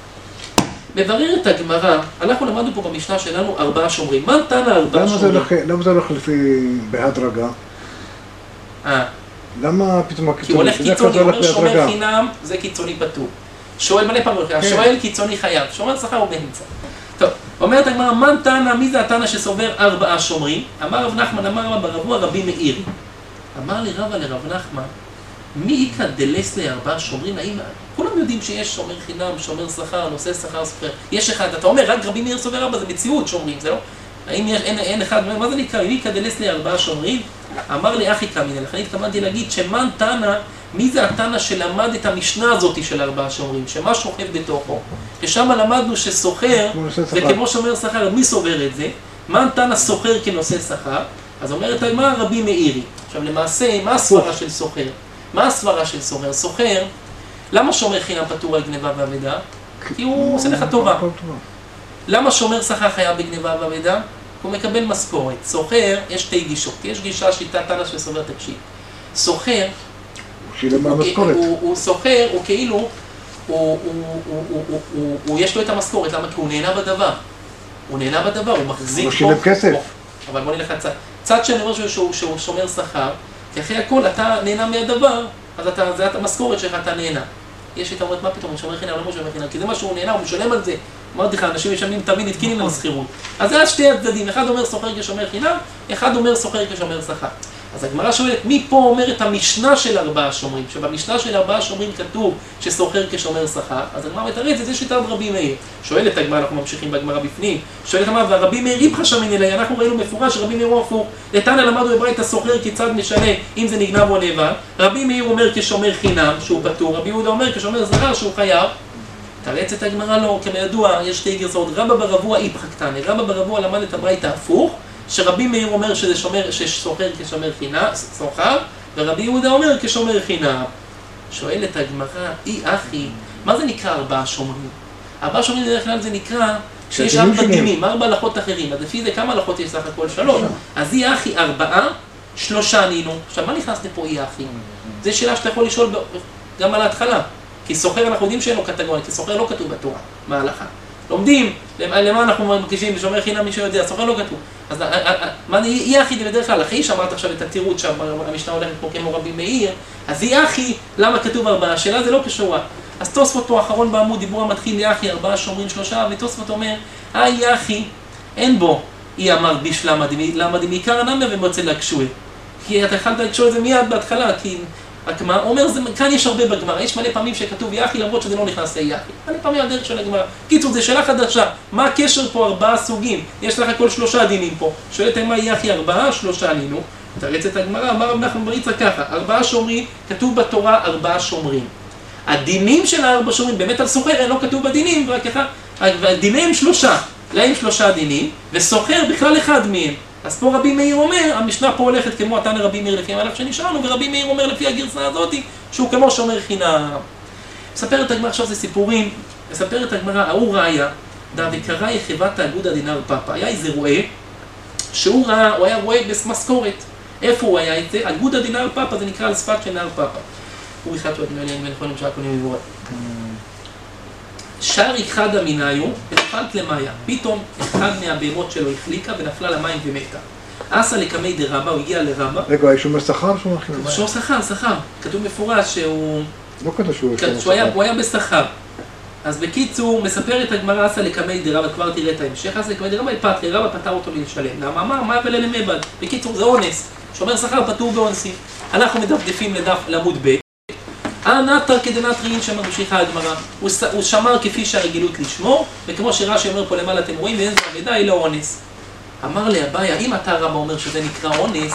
מבררת הגמרא, אנחנו למדנו פה במשנה שלנו ארבעה שומרים. מה נתן הארבעה שומרים? למה זה הולך לפי בהדרגה? אה. למה פתאום הקיצוני? כי הוא הולך קיצוני, הוא אומר שומר חינם, זה קיצוני פטור. שואל מלא פעם, השואל קיצוני חייב, שומר שכר הוא באמצע. טוב, אומרת הגמרא, מן תנא, מי זה התנא שסובר ארבעה שומרים? אמר רב נחמן, אמר רב ברבוע רבי מאיר. אמר לי רבא לרב נחמן, מי איכא דלס לארבעה שומרים? האם כולם יודעים שיש שומר חינם, שומר שכר, נושא שכר, סוחר. יש אחד, אתה אומר, רק רבי מאיר סובר ארבע, זה מציאות שומרים, זה לא? האם יש, אין, אין אחד, מה זה נקרא? מי איכא דלס לארבעה שומרים? אמר לי אחי קמינא, לכן התכוונתי להגיד שמן תנא, מי זה התנא שלמד את המשנה הזאת של ארבעה שומרים, שמה שוכב בתוכו? ששם למדנו שסוחר, זה כמו שומר שכר, מי סובר את זה? מן תנא סוחר כנושא שכר, אז אומרת מה רבי מאירי. עכשיו למעשה, מה הסברה של סוחר? מה הסברה של סוחר? סוחר, למה שומר חינם פטור על גניבה ואבדה? כי הוא עושה לך טובה. למה שומר שכר חייב בגניבה ואבדה? הוא מקבל משכורת. סוחר, יש שתי גישות. יש גישה שיטת תנא שסובר תקשיב. סוחר, הוא סוחר, הוא כאילו, הוא יש לו את המשכורת, למה? כי הוא נהנה בדבר. הוא נהנה בדבר, הוא מחזיק פה. הוא שילם כסף. אבל בוא נלך צד. צד שאני אומר שהוא שומר שכר, כי אחרי הכל אתה נהנה מהדבר, אז זה המשכורת שלך, אתה נהנה. יש את אומרת, מה פתאום, הוא שומר חינם, לא שומר חינם, כי זה מה שהוא נהנה, הוא משלם על זה. אמרתי לך, אנשים משלמים תמיד נתקינים על הסחירות. אז זה שתי הצדדים, אחד אומר סוחר כשומר חינם, אחד אומר סוחר כשומר שכר. אז הגמרא שואלת, מי פה אומר את המשנה של ארבעה שומרים? שבמשנה של ארבעה שומרים כתוב שסוחר כשומר שכר, אז הגמרא מתרץ, זה שיטת רבי מאיר. שואלת הגמרא, אנחנו ממשיכים בגמרא בפנים, שואלת הגמרא, והרבי מאיר איפכא שמין אליי, אנחנו ראינו מפורש שרבי מאיר הוא הפוך. לתנא למדנו בברייתא סוחר כיצד משנה אם זה נגנב או נאבד. רבי מאיר אומר כשומר חינם שהוא פטור, רבי יהודה אומר כשומר שכר שהוא חייב. תרץ את הגמרא לא, כידוע, יש שתי גרסאות, רבא ברבוע איפכא קטני, רבא ברבוע למד את הברייתא הפוך, שרבי מאיר אומר שזה שומר, שסוחר כשומר חינם, סוחר, ורבי יהודה אומר כשומר חינם. שואלת הגמרא, אי אחי, מה זה נקרא ארבעה שומרים? ארבעה שומרים בדרך כלל זה נקרא שיש ארבע דינים, ארבע הלכות אחרים, אז לפי זה כמה הלכות יש סך הכל? שלוש. אז אי אחי ארבעה, שלושה נינו. עכשיו מה נכנס לפה אי אחי? זו שאלה שאתה יכול לשאול גם על ההתחלה. כי סוחר אנחנו יודעים שאין לו קטגוריה, כי סוחר לא כתוב בתורה, מה ההלכה? לומדים, למה אנחנו מקישים בשומר חינם מי שיודע, סוחר לא כתוב. אז מה זה אי אחי בדרך כלל? אחי שאמרת עכשיו את התירוץ שהמשנה הולכת פה כמו רבי מאיר, אז אי אחי, למה כתוב ארבעה? השאלה זה לא קשורה. אז תוספות פה האחרון בעמוד, דיבור המתחיל אי אחי, ארבעה שומרים שלושה, ותוספות אומר, אה אי אחי, אין בו, אי אמר ביש למה דמי, למה דמי עיקר הנמי ומוצא להקשוי. כי אתה יכולת להקשוי את זה מיד בהתחלה, כי הגמרא אומר, זה, כאן יש הרבה בגמרא, יש מלא פעמים שכתוב יחי למרות שזה לא נכנס ליחי. מלא פעמים הדרך של הגמרא. קיצור, זו שאלה חדשה, מה הקשר פה ארבעה סוגים? יש לך כל שלושה דינים פה. שואלת מה יחי ארבעה, שלושה נינו. תרץ את הגמרא, אמר רב נחמן בר יצחק ככה, ארבעה שומרים, כתוב בתורה ארבעה שומרים. הדינים של הארבע שומרים, באמת על סוחר, לא כתוב בדינים, רק אחד, והדינים שלושה, להם שלושה דינים, וסוחר בכלל אחד מהם. אז פה רבי מאיר אומר, המשנה פה הולכת כמו התנא רבי מאיר לפי המהלך שנשארנו, ורבי מאיר אומר לפי הגרסה הזאת, שהוא כמו שומר חינם. מספר את הגמרא, עכשיו זה סיפורים, מספר את הגמרא, ההוא ראיה, דא וקרא יחבת האגודה דינר פאפא, היה איזה רועה, שהוא ראה, הוא היה רועה במשכורת. איפה הוא היה את זה? אגודה דינר פאפא, זה נקרא על שפת של נהר פאפא. הוא יחד שעוד נעניין ונכון למשל קונים מבורת. שר אחד המינאיו ונפלת למאיה, פתאום אחד מהבהמות שלו החליקה ונפלה למים ומתה. עשה לקמי דרבא, הוא הגיע לרבא. רגע, יש שומר שכר שהוא מכין למים? שומר שכר, שכר. כתוב מפורש שהוא... לא כתוב שהוא שומר שכר. הוא היה בשכר. אז בקיצור, מספר את הגמרא עשה לקמי דרבא, כבר תראה את ההמשך, עשה לקמי דרבא, פתחי, רבא פטר אותו מלשלם. למה אמר? מה וללמבד? בקיצור, זה אונס. שומר שכר פטור באונסים. אנחנו מדפדפים לדף לעמוד ב'. הנתר כדנטרין שממשיכה הגמרא, הוא, הוא שמר כפי שהרגילות לשמור, וכמו שרש"י אומר פה למעלה אתם רואים, ואין זה המידע, היא לא אונס. אמר לאביי, האם אתה רבא אומר שזה נקרא אונס?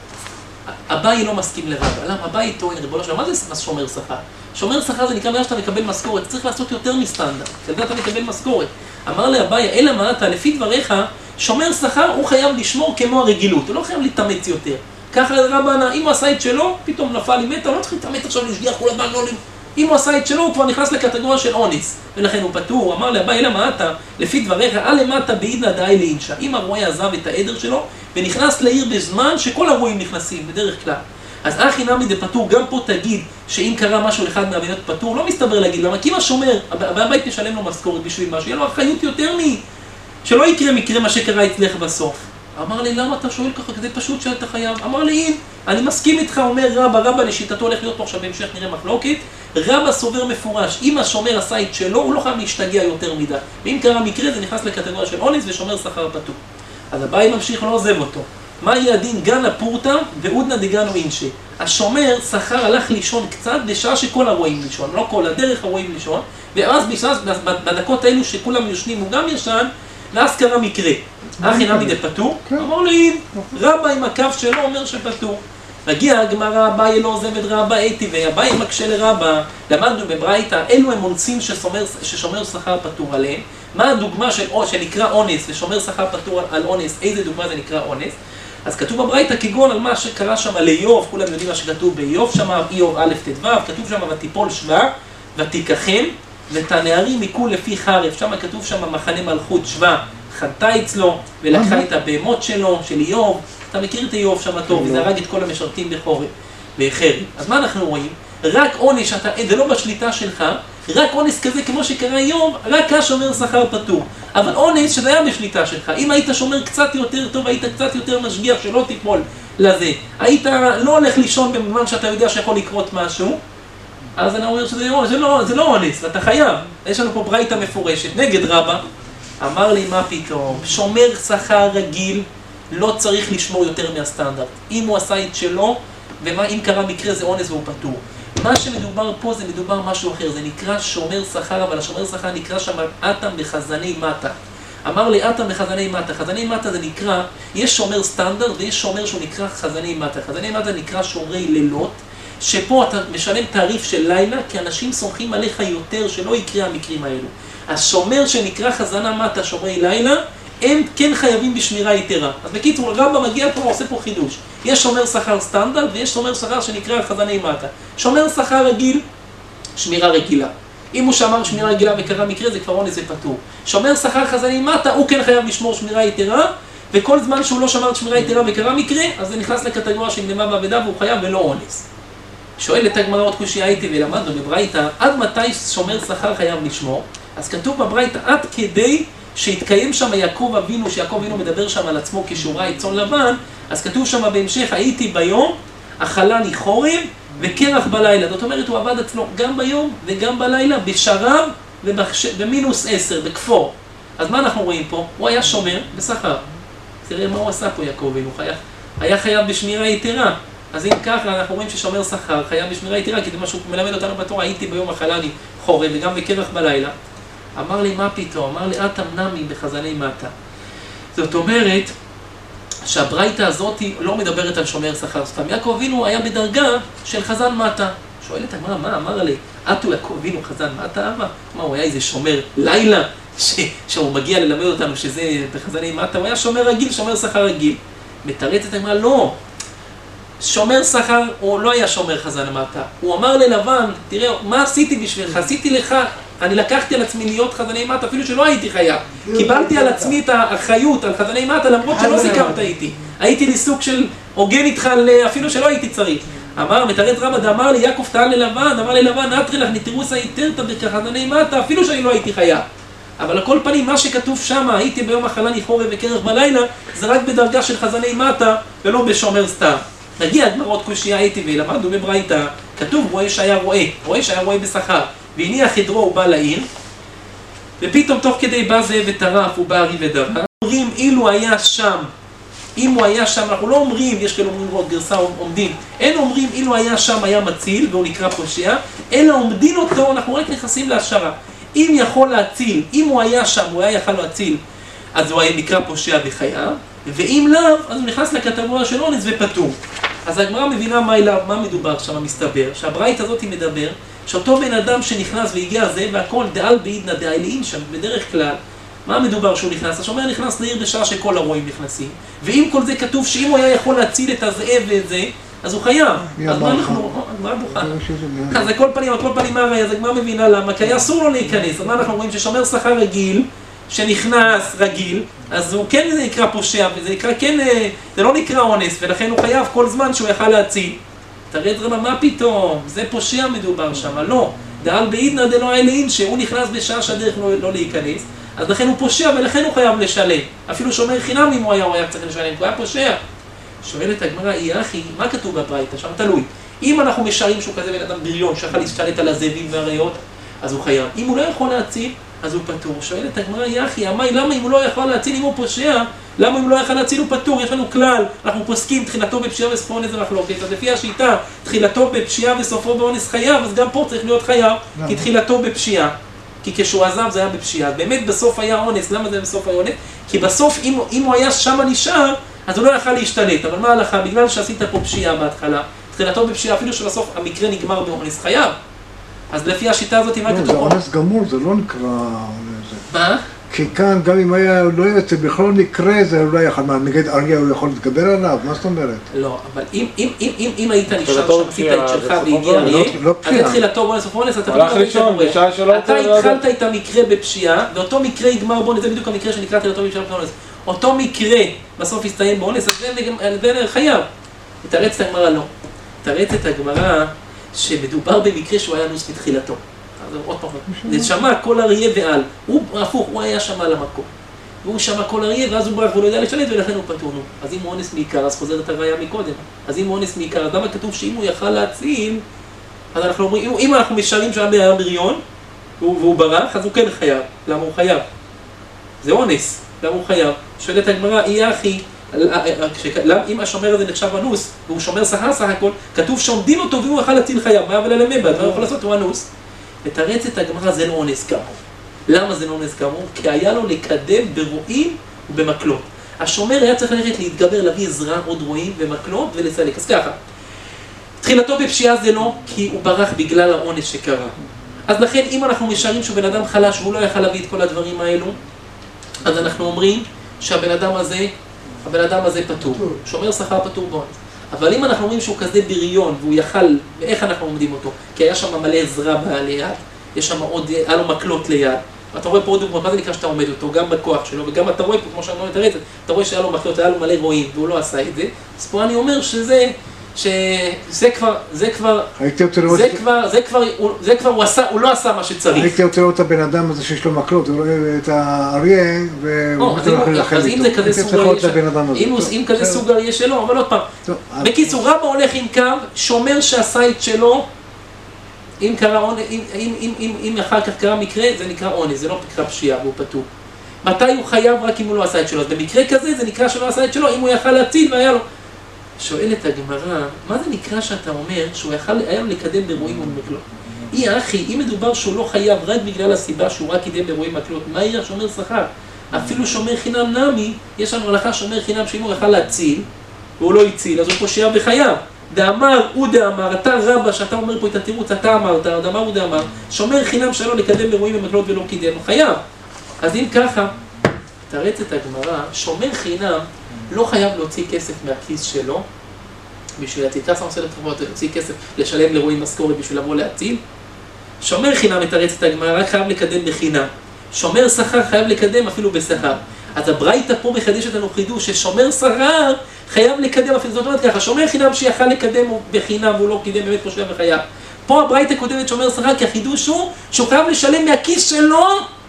אביי לא מסכים לרבא, למה? אביי טוען, ריבונו שלום, מה זה שומר שכר? שומר שכר זה נקרא בגלל שאתה מקבל משכורת, צריך לעשות יותר מסטנדרט, כדי אתה מקבל משכורת. אמר לאביי, אלא מה אתה, לפי דבריך, שומר שכר הוא חייב לשמור כמו הרגילות, הוא לא חייב להתאמץ יותר. ככה רבא ענה, אם הוא עשה את שלו, פתאום נפל לי מתה, לא צריך להתאמץ עכשיו להשגיח כל הזמן, לא... אם הוא עשה את שלו, הוא כבר נכנס לקטגוריה של אונס, ולכן הוא פטור, הוא אמר לאביי, אלא מה אתה, לפי דבריך, אל למטה בעידנא דאי לאינשא, אם הרועה עזב את העדר שלו, ונכנס לעיר בזמן שכל הרועים נכנסים, בדרך כלל. אז אחי נמי דפטור, גם פה תגיד שאם קרה משהו לאחד מהבנות פטור, לא מסתבר להגיד, למה? כי אם השומר, הבית משלם לו משכורת בשביל משהו, יהיה לו אחריות יותר מ... שלא יקרה מקרה מה שקרה אצלך בסוף. אמר לי, למה אתה שואל ככה? כזה פשוט שאתה חייב. אמר לי, אם, אני מסכים איתך, אומר רבא, רבא לשיטתו הולך להיות פה עכשיו בהמשך, נראה מחלוקת. רבא סובר מפורש, אם השומר עשה את שלו, הוא לא חייב להשתגע יותר מדי. ואם קרה מקרה, זה נכנס לקטגוריה של אונס ושומר שכר פטור. אז אביי ממשיך, לא עוזב אותו. מה יהיה הדין? גן הפורתא ועודנא דגנו אינשי. השומר שכר הלך לישון קצת, בשעה שכל הרועים לישון, לא כל הדרך הרועים לישון, ואז בדקות האלו שכולם יושנים הוא גם ישן, ואז קרה מקרה. אחי נמי דפטור, אמר לי, רבא עם הקו שלו אומר שפטור. מגיע הגמרא, אביי לא עוזב את רבא אתי, ואביי מקשה לרבא, למדנו בברייתא, אלו הם אונסים ששומר שכר פטור עליהם. מה הדוגמה של, שנקרא אונס ושומר שכר פטור על אונס, איזה דוגמה זה נקרא אונס? אז כתוב בברייתא כגון על מה שקרה שם לאיוב, כולם יודעים מה שכתוב באיוב, שם איוב א' ט"ו, כתוב שם ותיפול שווה, ותיקחם, ואת הנערים יקו לפי חרב, שם כתוב שם מחנה מלכות שווה, חנתה אצלו, ולקחה את הבהמות שלו, של איוב, אתה מכיר את איוב שם טוב, וזה הרג את כל המשרתים בחורב, בחרב. אז מה אנחנו רואים? רק עונש, שאתה, זה לא בשליטה שלך, רק עונש כזה כמו שקרה איוב, רק השומר שכר פטור. אבל עונש שזה היה בשליטה שלך, אם היית שומר קצת יותר טוב, היית קצת יותר משגיח שלא תיפול לזה, היית לא הולך לישון במובן שאתה יודע שיכול לקרות משהו, אז אני אומר שזה לא, זה לא, זה לא אונס, ואתה חייב. יש לנו פה ברייתא מפורשת, נגד רבא. אמר לי, מה פתאום? שומר שכר רגיל לא צריך לשמור יותר מהסטנדרט. אם הוא עשה את שלו, ומה אם קרה מקרה זה אונס והוא פטור. מה שמדובר פה זה מדובר משהו אחר, זה נקרא שומר שכר, אבל השומר שכר נקרא שם אטם בחזני מטה. אמר לי אטם בחזני מטה, חזני מטה זה נקרא, יש שומר סטנדרט ויש שומר שהוא נקרא חזני מטה. חזני מטה נקרא שומרי לילות, שפה אתה משלם תעריף של לילה, כי אנשים סומכים עליך יותר שלא יקרה המקרים האלו. השומר שנקרא חזנה מטה, שומרי לילה, הם כן חייבים בשמירה יתרה. אז בקיצור, רבא מגיע פה, עושה פה חידוש. יש שומר שכר סטנדרט ויש שומר שכר שנקרא חזני מטה. שומר שכר רגיל, שמירה רגילה. אם הוא שמר שמירה רגילה וקרה מקרה, זה כבר אונס ופטור. שומר שכר חזני מטה, הוא כן חייב לשמור שמירה יתרה, וכל זמן שהוא לא שמר שמירה יתרה וקרה מקרה, אז זה נכנס לקטגוריה של גניבה בעבדה והוא חייב ולא אונס. שואלת הגמרא עוד קושיה הייתי ולמדנו בברייתא, עד מתי שומר שכר חייב לשמור? אז כתוב בברייתא, עד כדי שהתקיים שם יעקב אבינו, שיעקב אבינו מדבר שם על עצמו כשהוא ראה את צאן לבן, אז כתוב שם בהמשך, הייתי ביום, אכלני חורב וקרח בלילה. זאת אומרת, הוא עבד אצלו גם ביום וגם בלילה, בשרב ובמינוס עשר, בכפור. אז מה אנחנו רואים פה? הוא היה שומר בשכר. תראה מה הוא עשה פה יעקב אבינו, היה, היה חייב בשמירה יתרה. אז אם ככה, אנחנו רואים ששומר שכר חייב בשמירה יתרה, כי זה משהו מלמד אותנו בתורה, הייתי ביום אכלני חורב וגם בקרח בלילה. אמר לי, מה פתאום? אמר לי, אטם נמי בחזני מטה. זאת אומרת, שהברייתא הזאת לא מדברת על שומר שכר סתם. יעקב אבינו היה בדרגה של חזן מטה. שואלת, מה, מה, אמר לי, אטו יעקב אבינו חזן מטה, אבא? מה, הוא היה איזה שומר לילה, ש... שהוא מגיע ללמד אותנו שזה בחזני מטה? הוא היה שומר רגיל, שומר שכר רגיל. מתרצת, אמרה, לא. שומר שכר, הוא לא היה שומר חזן מטה. הוא אמר ללבן, תראה, מה עשיתי בשבילך? עשיתי לך, אני לקחתי על עצמי להיות חזני מטה, אפילו שלא הייתי חייב. קיבלתי על עצמי את האחריות על חזני מטה, למרות שלא סיכמת איתי. הייתי לי סוג של הוגן איתך, אפילו שלא הייתי צריך. אמר, מתרץ רבא, אמר לי, יעקב טען ללבן, אמר ללבן, נטרי לך, נתירוס היתרת בכחזני מטה, אפילו שאני לא הייתי חייב. אבל על כל פנים, מה שכתוב שם, הייתי ביום אכלני חורב וקרח בלילה, זה רק בדרגה של חזני מטה, ולא בשומר סתם. נגיע גמרות קושיה הייתי ולמדנו בברייתא, כתוב רואה שהיה רואה, רואה שהיה רואה בשכר, והניח חדרו הוא בא לעיר, ופתאום תוך כדי בא זאב וטרף, הוא בא ארי ודרף. אומרים, אילו היה שם, אם הוא היה שם, אנחנו לא אומרים, יש כאלה אומרים עוד גרסה עומדים, אין אומרים, אילו היה שם היה מציל, והוא נקרא פושע, אלא עומדין אותו, אנחנו רק נכנסים להשערה. אם יכול להציל, אם הוא היה שם, הוא היה יכול להציל, אז הוא היה נקרא פושע וחייב, ואם לאו, אז הוא נכנס לקטגוריה של אונס ופטור. אז הגמרא מבינה מה, אליו, מה מדובר שם, מסתבר, שהברייתא הזאת מדבר, שאותו בן אדם שנכנס והגיע זה, והכל דאל בעידנא דאילין שם, בדרך כלל, מה מדובר שהוא נכנס? השומר נכנס לעיר בשעה שכל הרועים נכנסים, ואם כל זה כתוב שאם הוא היה יכול להציל את הזאב ואת זה, אז הוא חייב. אז מה אנחנו, מה בוכה? אז זה כל פנים, כל פנים מה הרי, אז הגמרא מבינה למה, כי היה אסור לו להיכנס. אז מה אנחנו רואים? ששומר שכר רגיל, שנכנס רגיל, אז הוא כן נקרא פושע, וזה נקרא כן, זה לא נקרא אונס, ולכן הוא חייב כל זמן שהוא יכל להציל. תראה רבא, מה פתאום? זה פושע מדובר שם, לא. דאל בעידנא דלא אילין, שהוא נכנס בשעה שהדרך לא, לא להיכנס, אז לכן הוא פושע ולכן הוא חייב לשלם. אפילו שומר חינם אם הוא היה, הוא היה צריך לשלם, הוא היה פושע. שואלת הגמרא, היא אחי, מה כתוב בברייתא? שם תלוי. אם אנחנו משערים שהוא כזה בן אדם בריון, שיכול להשתלט על הזאבים והריאות, אז הוא חייב. אם הוא לא יכול להציל, אז הוא פטור. שואלת הגמרא, יחי, אמי, למה אם הוא לא יכול להציל אם הוא פושע? למה אם הוא לא יכול להציל הוא פטור? יש לנו כלל, אנחנו פוסקים תחילתו בפשיעה וסופו באונס מחלוקת. אז לפי השיטה, תחילתו בפשיעה וסופו באונס חייב, אז גם פה צריך להיות חייב, כי תחילתו בפשיעה. כי כשהוא עזב זה היה בפשיעה. באמת בסוף היה אונס, למה זה בסוף היה אונס? כי בסוף אם, אם הוא היה שם נשאר, אז הוא לא יכל להשתלט. אבל מה ההלכה? בגלל שעשית פה פשיעה בהתחלה, תחילתו בפשיעה, אפילו שבסוף המקרה נגמר באונס חייב. אז לפי השיטה הזאת, מה כתוב? זה אונס גמור, זה לא נקרא אונס. מה? כי כאן, גם אם היה לא יוצא, בכל מקרה זה אולי יכול, נגד אריה הוא יכול להתגבר עליו, מה זאת אומרת? לא, אבל אם, אם, אם, אם, אם היית נשאר שם, עשית את שלך והגיע אריה, אז התחילתו באונס אונס, אתה פתאום אתה רואה. אתה התחלת את המקרה בפשיעה, ואותו מקרה יגמר באונס, זה בדיוק המקרה שנקרא תחילתו בפשיעה באונס. אותו מקרה בסוף יסתיים באונס, אז זה חייב. תרץ את הגמרא לא. תרץ את הגמרא שמדובר במקרה שהוא היה אנוס מתחילתו. אז עוד פעם, זה שמע כל אריה ועל. הוא הפוך, הוא היה שמע למקום. והוא שמע כל אריה, ואז הוא ברח והוא לא יודע לשלט, ולכן הוא פטור. אז אם הוא אונס מעיקר, אז חוזרת הראיה מקודם. אז אם הוא אונס מעיקר, אז למה כתוב שאם הוא יכל להציל, אז אנחנו אומרים, אם אנחנו משערים שהאדם היה בריון, והוא ברח, אז הוא כן חייב. למה הוא חייב? זה אונס. למה הוא חייב? שואלת הגמרא, אי אחי, אם השומר הזה נחשב אנוס, והוא שומר שכר סך הכל, כתוב שעומדים אותו והוא יכל להציל חייו, מה אבל ללמד, מה הוא יכול לעשות? הוא אנוס. לתרץ את הגמרא זה לא אונס כאמור. למה זה לא אונס כאמור? כי היה לו לקדם ברועים ובמקלות. השומר היה צריך ללכת להתגבר, להביא עזרה, עוד רועים ומקלות ולסלק. אז ככה, תחילתו בפשיעה זה לא, כי הוא ברח בגלל האונס שקרה. אז לכן, אם אנחנו משערים שהוא בן אדם חלש והוא לא יכל להביא את כל הדברים האלו, אז אנחנו אומרים שהבן אדם הזה, הבן אדם הזה פטור. שומר שכר פטור באונס. אבל אם אנחנו אומרים שהוא כזה בריון והוא יכל, ואיך אנחנו עומדים אותו? כי היה שם מלא עזרה ליד, יש שם עוד, היה לו מקלות ליד. אתה רואה פה עוד דוגמא, מה זה נקרא שאתה עומד אותו? גם בכוח שלו, וגם אתה רואה פה, כמו שאני אומר את הרצת, אתה רואה שהיה לו מקלות, היה לו מלא רועים, והוא לא עשה את זה. אז פה אני אומר שזה, שזה כבר, זה כבר, זה כבר, זה כבר, זה כבר, הוא עשה, הוא לא עשה מה שצריך. הייתי רוצה לראות את הבן אדם הזה שיש לו מקלות, הוא רואה את האריה, והוא רוצה להילחם איתו. אז אם זה כזה סוג אריה, אם כזה סוג אריה שלו, אבל עוד פעם, בקיצור, רבא הולך עם קו, שומר שעשה את שלו, אם קרה אונס, אם, אם, אם, אם, אם אחר כך קרה מקרה, זה נקרא אונס, זה לא נקרא פשיעה, והוא פטור. מתי הוא חייב רק אם הוא לא עשה את שלו? אז במקרה כזה זה נקרא שלא עשה את שלו, אם הוא יכל להציל והיה לו. שואלת הגמרא, מה זה נקרא שאתה אומר שהוא יכל, היה לו לקדם באירועים ומקלות? אי אחי, אם מדובר שהוא לא חייב רק בגלל הסיבה שהוא רק קידם באירועים ומקלות, מה יהיה שומר שכר? אפילו שומר חינם נמי, יש לנו הלכה שומר חינם שאם הוא יכל להציל, והוא לא הציל, אז הוא פושע בחייו. דאמר הוא דאמר, אתה רבא שאתה אומר פה את התירוץ, אתה אמרת, דאמר הוא דאמר, שומר חינם שלו לקדם באירועים ומקלות ולא קידם, הוא חייב. אז אם ככה, תרץ את הגמרא, שומר חינם לא חייב להוציא כסף מהכיס שלו, בשביל להציל, כסף עושה לתחובות, להוציא כסף, לשלם לאירועים משכורת בשביל לבוא להציל. שומר חינם מתרץ את הגמרא, רק חייב לקדם בחינם. שומר שכר חייב לקדם אפילו בשכר. אז הברייתא פה מחדשת לנו חידוש ששומר שכר חייב לקדם אפילו, זאת אומרת ככה, שומר חינם שיכל לקדם בחינם והוא לא קידם באמת פושע בחייו. פה הברייתא כותבת שומר שכר כי החידוש הוא שהוא חייב לשלם מהכיס שלו,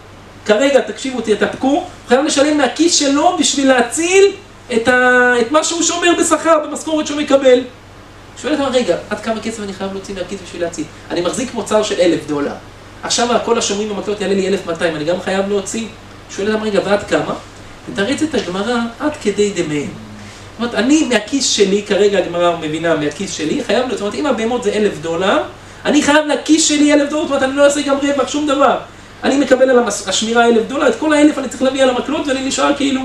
כרגע תקשיבו אותי, תתפקו, הוא חייב לשלם מהכיס שלו בשביל להציל את, ה... את מה שהוא שומר בשכר, במשכורת שהוא מקבל. שואלת מה, רגע, עד כמה כסף אני חייב להוציא מהכיס בשביל להציל? אני מחזיק מוצר של אלף דולר. עכשיו כל השומרים במקלות יעלה לי אלף מאתיים, אני גם חייב להוציא? שואלת מה, רגע, ועד כמה? ותרץ את הגמרא עד כדי דמיין. זאת אומרת, אני מהכיס שלי, כרגע הגמרא מבינה מהכיס שלי, חייב, זאת אומרת, אם הבהמות זה אלף דולר, אני חייב לכיס שלי אלף דולר, זאת אומרת, אני לא אעשה גם רווח, שום דבר. אני מקבל על השמירה אלף דולר, את כל האלף אני צריך להביא על המקלות ואני נשאר כאילו.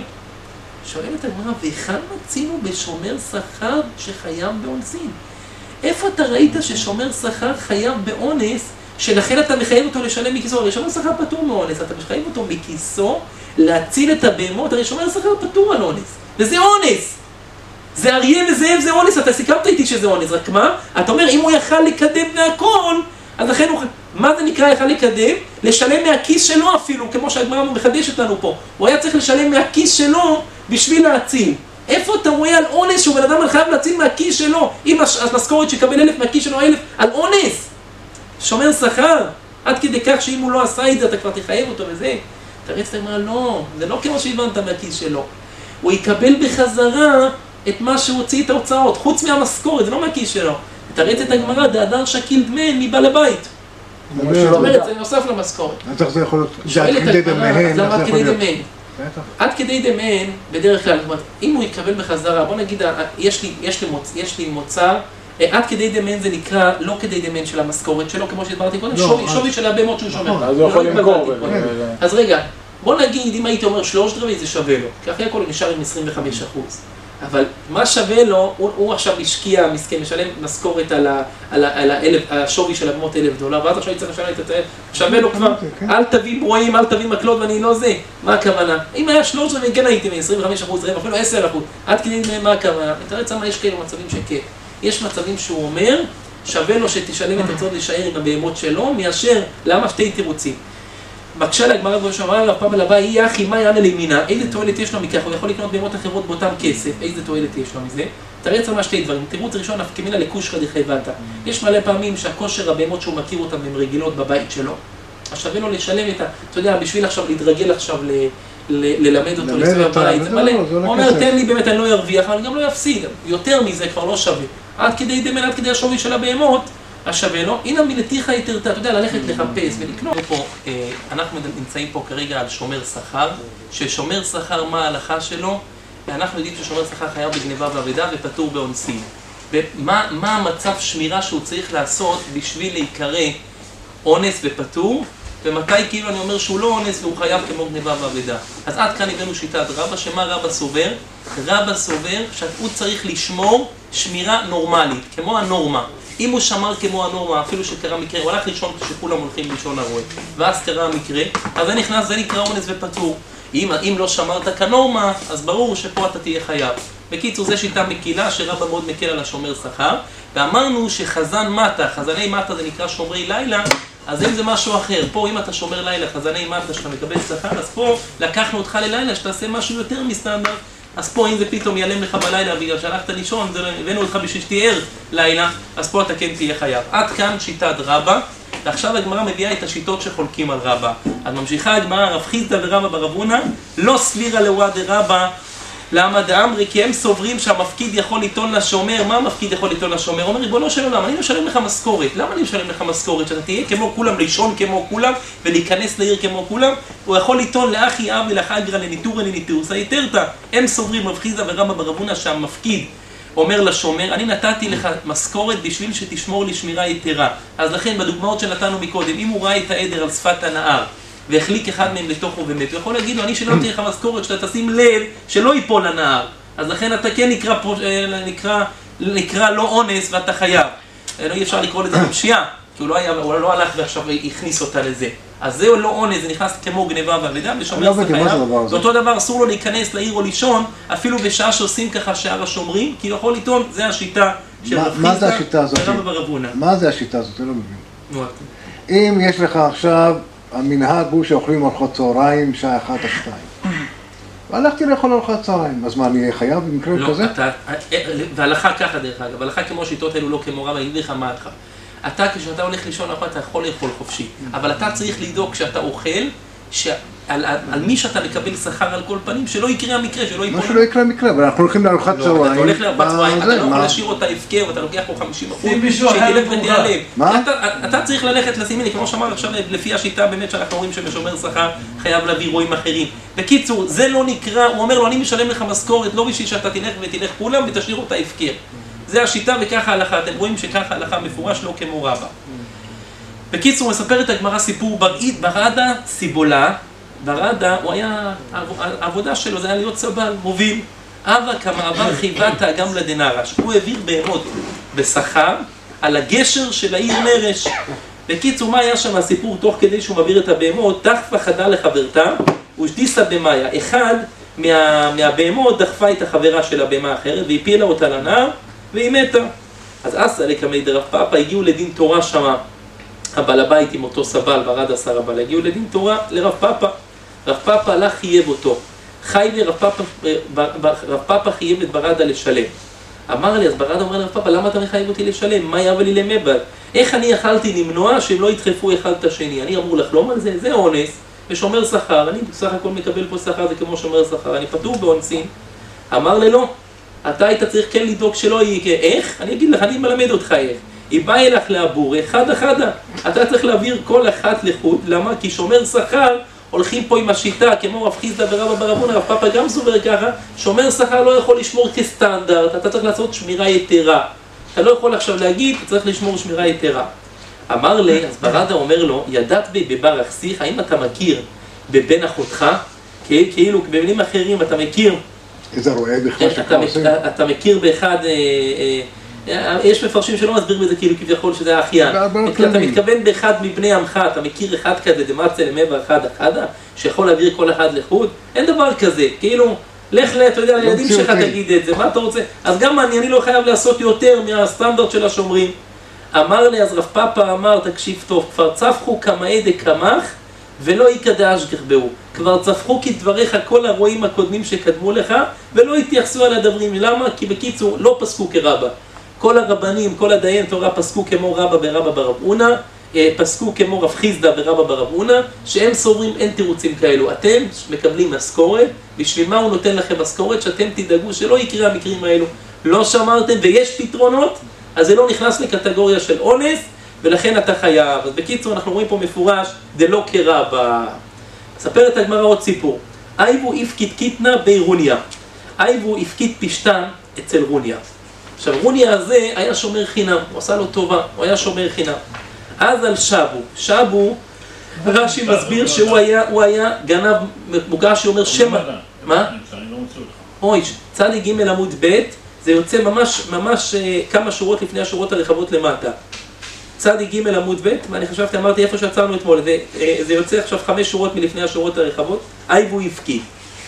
שואלת הגמרא, והיכן מצינו בשומר שכר שחייב באונסין? איפה אתה ראית ששומר שכר חייב באונס, שלכן אתה מחייב אותו לשלם מכיסו? הרי שומר שכר פטור מאונס, אתה מחייב אותו מכיסו להציל את הבהמות, הרי שומר שכר פטור על אונס, וזה אונס! זה אריה וזאב, זה אונס, אתה סיכמת איתי שזה אונס, רק מה? אתה אומר, אם הוא יכל לקדם מהכל, אז לכן הוא... מה זה נקרא יכל לקדם? לשלם מהכיס שלו אפילו, כמו שהגמרא מחדשת לנו פה. הוא היה צריך לשלם מהכיס שלו בשביל להציל. איפה אתה רואה על אונס שהוא בן אדם חייב להציל מהכיס שלו? אם המשכורת שקבל אלף מהכיס שלו אלף, על אונס! שומר שכר, עד כדי כך שאם הוא לא עשה את זה, אתה כבר תחייב אותו וזה. תרץ את הגמרא, לא, זה לא כמו שהבנת מהכיס שלו. הוא יקבל בחזרה את מה שהוא הוציא את ההוצאות, חוץ מהמשכורת, זה לא מהכיס שלו. תרץ את הגמרא, דאדר שקיל דמן מבעל הבית. זאת אומרת, זה נוסף למשכורת. בטח זה יכול להיות, עד כדי דמן. עד כדי דמן. עד כדי דמן, בדרך כלל, אם הוא יקבל בחזרה, בוא נגיד, יש לי מוצר, עד כדי דמן זה נקרא לא כדי דמן של המשכורת שלו, כמו שהסברתי קודם, שווי של הבהמות שהוא שומר. אז הוא יכול למכור. אז רגע, בוא נגיד, אם הייתי אומר שלושת רבעי זה שווה לו, כי אחרי הכל הוא נשאר עם עשרים וחמישה אחוז. אבל מה שווה לו, הוא, הוא עכשיו השקיע, מסכן, משלם משכורת על, ה, על, ה, על האלף, השווי של הבהמות אלף דולר, ואז עכשיו יצטרך לשלם את זה, שווה לו כבר, אל תביא ברועים, אל תביא מקלות ואני לא זה. מה הכוונה? אם היה שלושת רבעי, כן הייתי מ-עשרים וחמישה אחוז רבע, אפילו עשרה אחוז, עד כדי מה הכוונה? אתה יודע מה, יש כאלה מצבים שכן. יש מצבים שהוא אומר, שווה לו שתשלם את הצעות להישאר עם הבהמות שלו, מאשר, למה שתי תירוצים. מקשה להגמרא ואומרה לה, פעם לבא, היא אחי, מה יענה לימינה? איזה תועלת יש לו מכך? הוא יכול לקנות בהמות אחרות באותם כסף, איזה תועלת יש לו מזה? תרץ על מה שתי דברים. תירוץ ראשון, כמינה לקושרא דחייבתא. יש מלא פעמים שהכושר הבהמות שהוא מכיר אותם הן רגילות בבית שלו. אז שווה לו לשלם את ה... אתה יודע, בשביל עכשיו להתרגל עכשיו ל... ללמד אותו לסביב הבית, זה מלא. הוא אומר, תן לי באמת, אני לא ארוויח, אבל אני גם לא אפסיד. יותר מזה כבר לא שווה. עד כדי דמן, עד כדי השווי של הבהמות, השווה לו, הנה מלתיך יתרתה, אתה יודע, ללכת לחפש ולקנות. פה, אנחנו נמצאים פה כרגע על שומר שכר, ששומר שכר מה ההלכה שלו, ואנחנו יודעים ששומר שכר חייב בגניבה ועבדה ופטור באונסים. ומה מה המצב שמירה שהוא צריך לעשות בשביל להיקרא אונס ופטור, ומתי כאילו אני אומר שהוא לא אונס והוא חייב כמו גניבה ועבדה. אז עד כאן הבאנו שיטת רבא, שמה רבא סובר? רבא סובר שהוא צריך לשמור שמירה נורמלית, כמו הנורמה. אם הוא שמר כמו הנורמה, אפילו שקרה מקרה, הוא הלך לישון כשכולם הולכים לישון הרואה, ואז קרה המקרה, אז זה נכנס, זה נקרא אונס ופטור. אם, אם לא שמרת כנורמה, אז ברור שפה אתה תהיה חייב. בקיצור, זו שיטה מקילה שרבא מאוד מקל על השומר שכר, ואמרנו שחזן מטה, חזני מטה זה נקרא שומרי לילה, אז אם זה משהו אחר, פה אם אתה שומר לילה, חזני מטה שאתה מקבל שכר, אז פה לקחנו אותך ללילה שתעשה משהו יותר מסטנדרט, אז פה אם זה פתאום ייעלם לך בלילה בגלל שהלכת לישון, הבאנו אותך בשביל שתיאר לילה, אז פה אתה כן תהיה חייב. עד כאן שיטת רבא, ועכשיו הגמרא מביאה את השיטות שחולקים על רבא. אז ממשיכה הגמרא, רב חיסדא ורבא בר אבונה, לא סבירה לואה דרבא, למה דאמרי? כי הם סוברים שהמפקיד יכול לטעון לשומר. מה המפקיד יכול לטעון לשומר? אומר, ריבונו של עולם, אני משלם לך משכורת. למה אני משלם לך משכורת? שאתה תהיה כמו כולם, לישון כמו כולם, ולהיכנס לעיר כמו כולם? הוא יכול לטעון לאחי אבי, לחגרא, לניטורא, לניטורסא יתרתא. הם סוברים, רב חיסדא ורבא בר אבונה, שהמפקיד אומר לשומר, אני נתתי לך משכורת בשביל שתשמור לי שמירה יתרה. אז לכן, בדוגמאות שנתנו מקודם, אם הוא ראה את העדר על שפת הנהר, והחליק אחד מהם לתוכו ומת, הוא יכול להגיד לו, אני שלמתי לך משכורת שאתה תשים לב שלא ייפול לנהר. אז לכן אתה כן נקרא, נקרא, נקרא לא אונס ואתה חייב. לא אי אפשר לקרוא לזה פשיעה, כי הוא לא, היה, הוא לא הלך ועכשיו הכניס אותה לזה. אז זהו לא אונס, זה נכנס כמו גניבה ועבדה, ושומר זה חייב. ואותו דבר אסור לו להיכנס לעיר או לישון, אפילו בשעה שעושים ככה שאר השומרים, כי הוא יכול לטעון, זה השיטה של רב חיסדא ורבא בר אבונה. מה זה השיטה הזאת? אני לא מבין. אם יש לך עכשיו, המנהג הוא שאוכלים ארוחת צהריים שעה אחת או שתיים. והלכתי לאכול ארוחת צהריים, אז מה, אני אהיה חייב במקרה כזה? לא, אתה, והלכה ככה דרך אגב, והלכה כמו השיטות האלו לא כמו רב, אני אגיד לך מה הלכה. אתה, כשאתה הולך לישון ארוחת, אתה יכול לאכול חופשי, אבל אתה צריך לדאוג כשאתה אוכל, שעל על מי שאתה מקבל שכר על כל פנים, שלא יקרה המקרה, שלא ייפול. מה שלא יקרה המקרה, אבל אנחנו הולכים לארוחת צהריים. אתה הולך לארוחת צהריים, אתה לא יכול להשאיר אותה הפקר, ואתה לוקח פה חמישים אחוז, שתלך ותיעלם. מה? אתה צריך ללכת לשים, הנה, כמו שאמר עכשיו, לפי השיטה באמת שאנחנו רואים שמשומר שכר חייב להביא רואים אחרים. בקיצור, זה לא נקרא, הוא אומר לו, אני משלם לך משכורת, לא בשביל שאתה תלך ותלך כולם ותשאיר אותה הפקר. זה השיטה וככה ההלכה, אתם רואים שככה ההלכה מפורש לא כמו רבא. בקיצור, מספרת הגמרא סיפור ברדה סיבולה. ברדה, הוא היה, העבודה שלו זה היה להיות סבל, מוביל. אבא כמעבר חיבתה גם לדנרש. הוא העביר בהמות בשכר על הגשר של העיר נרש. בקיצור, מה היה שם הסיפור? תוך כדי שהוא מעביר את הבהמות, דחפה חדה לחברתה, ושדיסה במאיה. אחד מה, מהבהמות דחפה את החברה של הבהמה האחרת, והפילה אותה לנהר, והיא מתה. אז אסא לקמי דרב פאפא, הגיעו לדין תורה שמה. הבעל הבית עם אותו סבל, ברד עשר הבעל, הגיעו לדין תורה לרב פאפא. רב פאפא הלך חייב אותו. חי לי רב פאפא, רב פאפא חייב את ברדה לשלם. אמר לי, אז ברדה אומר לרב פאפא, למה אתה מחייב אותי לשלם? מה יבא לי למבד? איך אני יכלתי למנוע שהם לא ידחפו אחד את השני? אני אמור לחלום על זה, זה אונס, ושומר שכר, אני בסך הכל מקבל פה שכר, זה כמו שומר שכר, אני פטור באונסים. אמר לי, לא, אתה היית צריך כן לדאוג שלא יהיה, איך? אני אגיד לך, אני מלמד אותך איך. היא באה אליך לאבור, אחד אחד, אתה צריך להעביר כל אחת לחוד, למה? כי שומר שכר, הולכים פה עם השיטה, כמו רב חיסדא ורבא בר אבונה, רב פאפא גם סובר ככה, שומר שכר לא יכול לשמור כסטנדרט, אתה צריך לעשות שמירה יתרה. אתה לא יכול עכשיו להגיד, אתה צריך לשמור שמירה יתרה. אמר לי, אז ברדה אומר לו, ידעת בי בבר אכסיך, האם אתה מכיר בבן אחותך? כאילו, במילים אחרים, אתה מכיר... איזה רואה בכלל שכבר עושים? אתה מכיר באחד... יש מפרשים שלא מסביר בזה כאילו כביכול שזה האחיין. אתה מתכוון באחד מבני עמך, אתה מכיר אחד כזה, דמצא למבע אחד אחדה, שיכול להעביר כל אחד לחוד? אין דבר כזה, כאילו, לך לה, אתה יודע, לילדים שלך תגיד את זה, מה אתה רוצה? אז גם אני, אני לא חייב לעשות יותר מהסטנדרט של השומרים. אמר לי, אז רב פאפא אמר, תקשיב טוב, כבר צפחו כמאי דקמח, ולא יקדע אשגח בהו. כבר צפחו כדבריך כל הרואים הקודמים שקדמו לך, ולא התייחסו על הדברים. למה? כי בקיצור, לא פסקו כרבא. כל הרבנים, כל הדיין תורה פסקו כמו רבא ורבא בר אבונה, פסקו כמו רב חיסדא ורבא בר אבונה, שהם סוברים אין תירוצים כאלו. אתם מקבלים משכורת, בשביל מה הוא נותן לכם משכורת? שאתם תדאגו שלא יקרה המקרים האלו. לא שמרתם ויש פתרונות, אז זה לא נכנס לקטגוריה של אונס, ולכן אתה חייב. אז בקיצור, אנחנו רואים פה מפורש, זה לא קרה ב... ספר את הגמרא עוד סיפור. אייבו הפקיד קיטנה בירוניה. אייבו הפקיד פשטן אצל רוניה. עכשיו, רוניה הזה היה שומר חינם, הוא עשה לו טובה, הוא היה שומר חינם. אז על שבו, שבו, רש"י מסביר שהוא היה, הוא היה גנב מוגש שאומר שמה. מה? אוי, צדי ג' עמוד ב', זה יוצא ממש, ממש כמה שורות לפני השורות הרחבות למטה. צדי ג' עמוד ב', ואני חשבתי, אמרתי איפה שעצרנו אתמול, זה יוצא עכשיו חמש שורות מלפני השורות הרחבות, אייבו הפקיד.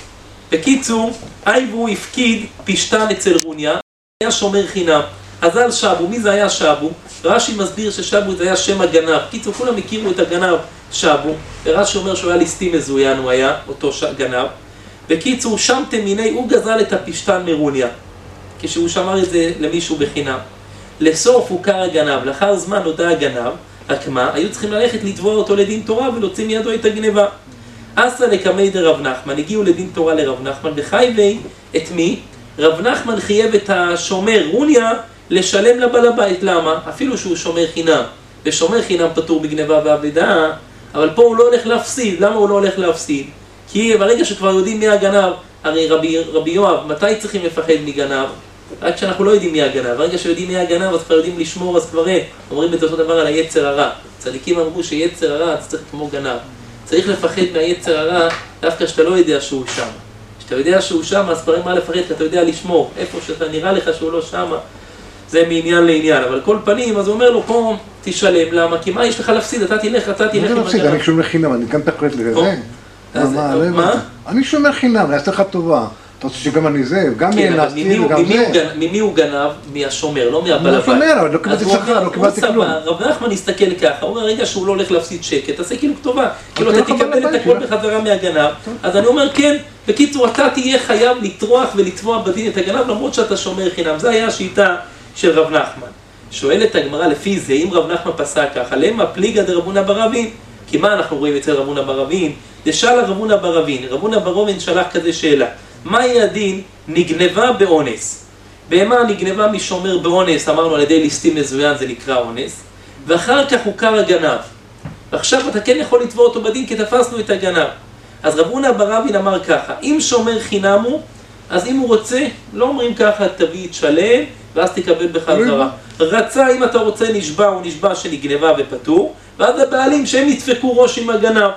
בקיצור, אייבו הפקיד פשטן אצל רוניה, היה שומר חינם. אז על שבו, מי זה היה שבו? רש"י מסביר ששבו זה היה שם הגנב. קיצור, כולם הכירו את הגנב שבו, ורש"י אומר שהוא היה ליסטי מזוין, הוא היה אותו ש... גנב. בקיצור, שם תמיני, הוא גזל את הפשטן מרוניה, כשהוא שמר את זה למישהו בחינם. לסוף הוא קרא גנב, לאחר זמן נודע הגנב, רק מה? היו צריכים ללכת לתבוע אותו לדין תורה ולהוציא מידו את הגניבה. אסא לקמי דרב נחמן, הגיעו לדין תורה לרב נחמן, וחייבי את מי? רב נחמן חייב את השומר רוניה לשלם לבעל הבית. למה? אפילו שהוא שומר חינם, ושומר חינם פטור בגניבה ואבדה, אבל פה הוא לא הולך להפסיד. למה הוא לא הולך להפסיד? כי ברגע שכבר יודעים מי הגנב, הרי רבי, רבי יואב, מתי צריכים לפחד מגנב? רק כשאנחנו לא יודעים מי הגנב. ברגע שיודעים מי הגנב, אז כבר יודעים לשמור, אז כבר אומרים את אותו דבר על היצר הרע. צדיקים אמרו שיצר הרע, אז צריך כמו גנב. צריך לפחד מהיצר הרע, דווקא שאתה לא יודע שהוא שם. כשאתה יודע שהוא שם, אז כבר אין מה לפחד, כי אתה יודע לשמור. איפה שאתה נראה לך שהוא לא שם, זה מעניין לעניין. אבל כל פנים, אז הוא אומר לו, פה תשלם. למה? כי מה יש לך להפסיד? אתה תלך, אתה תלך עם הגנב. להפסיד, אני שומר חינם, אני כאן תחלט לזה. מה? אני שומר חינם, אני אעשה לך טובה. אתה רוצה שגם אני זה, גם נעשתי וגם זה. ממי הוא גנב? מהשומר, לא מהבעל הבית. הוא שומר, אבל לא קיבלתי שכר, לא קיבלתי כלום. רב נחמן הסתכל ככה, הוא אומר, רגע שהוא לא הולך להפסיד שקט, תעשה כאילו כתובה. כאילו אתה תקבל את הכל בחזרה מהגנב. אז אני אומר, כן, בקיצור, אתה תהיה חייב לטרוח ולתבוע בדין את הגנב, למרות שאתה שומר חינם. זה היה השיטה של רב נחמן. שואלת הגמרא לפי זה, אם רב נחמן פסק ככה, למה פליגה דרבונה ברבין? כי מה אנחנו רואים אצל רבונה ברבין? דשאלה רבונה ברבין, רבונה ברבין שלח כזה שאלה. מהי הדין? נגנבה באונס. בהמה נגנבה משומר באונס, אמרנו על ידי ליסטים מזוין, זה נקרא אונס, ואחר כך הוא קרא גנב. ועכשיו אתה כן יכול לתבוע אותו בדין כי תפסנו את הגנב. אז רבונה ברבין אמר ככה, אם שומר חינם הוא, אז אם הוא רוצה, לא אומרים ככה, תביא את שלם, ואז תקבל בחזרה. רצה, אם אתה רוצה נשבע, הוא נשבע שנגנבה ופטור, ואז הבעלים שהם ידפקו ראש עם הגנב.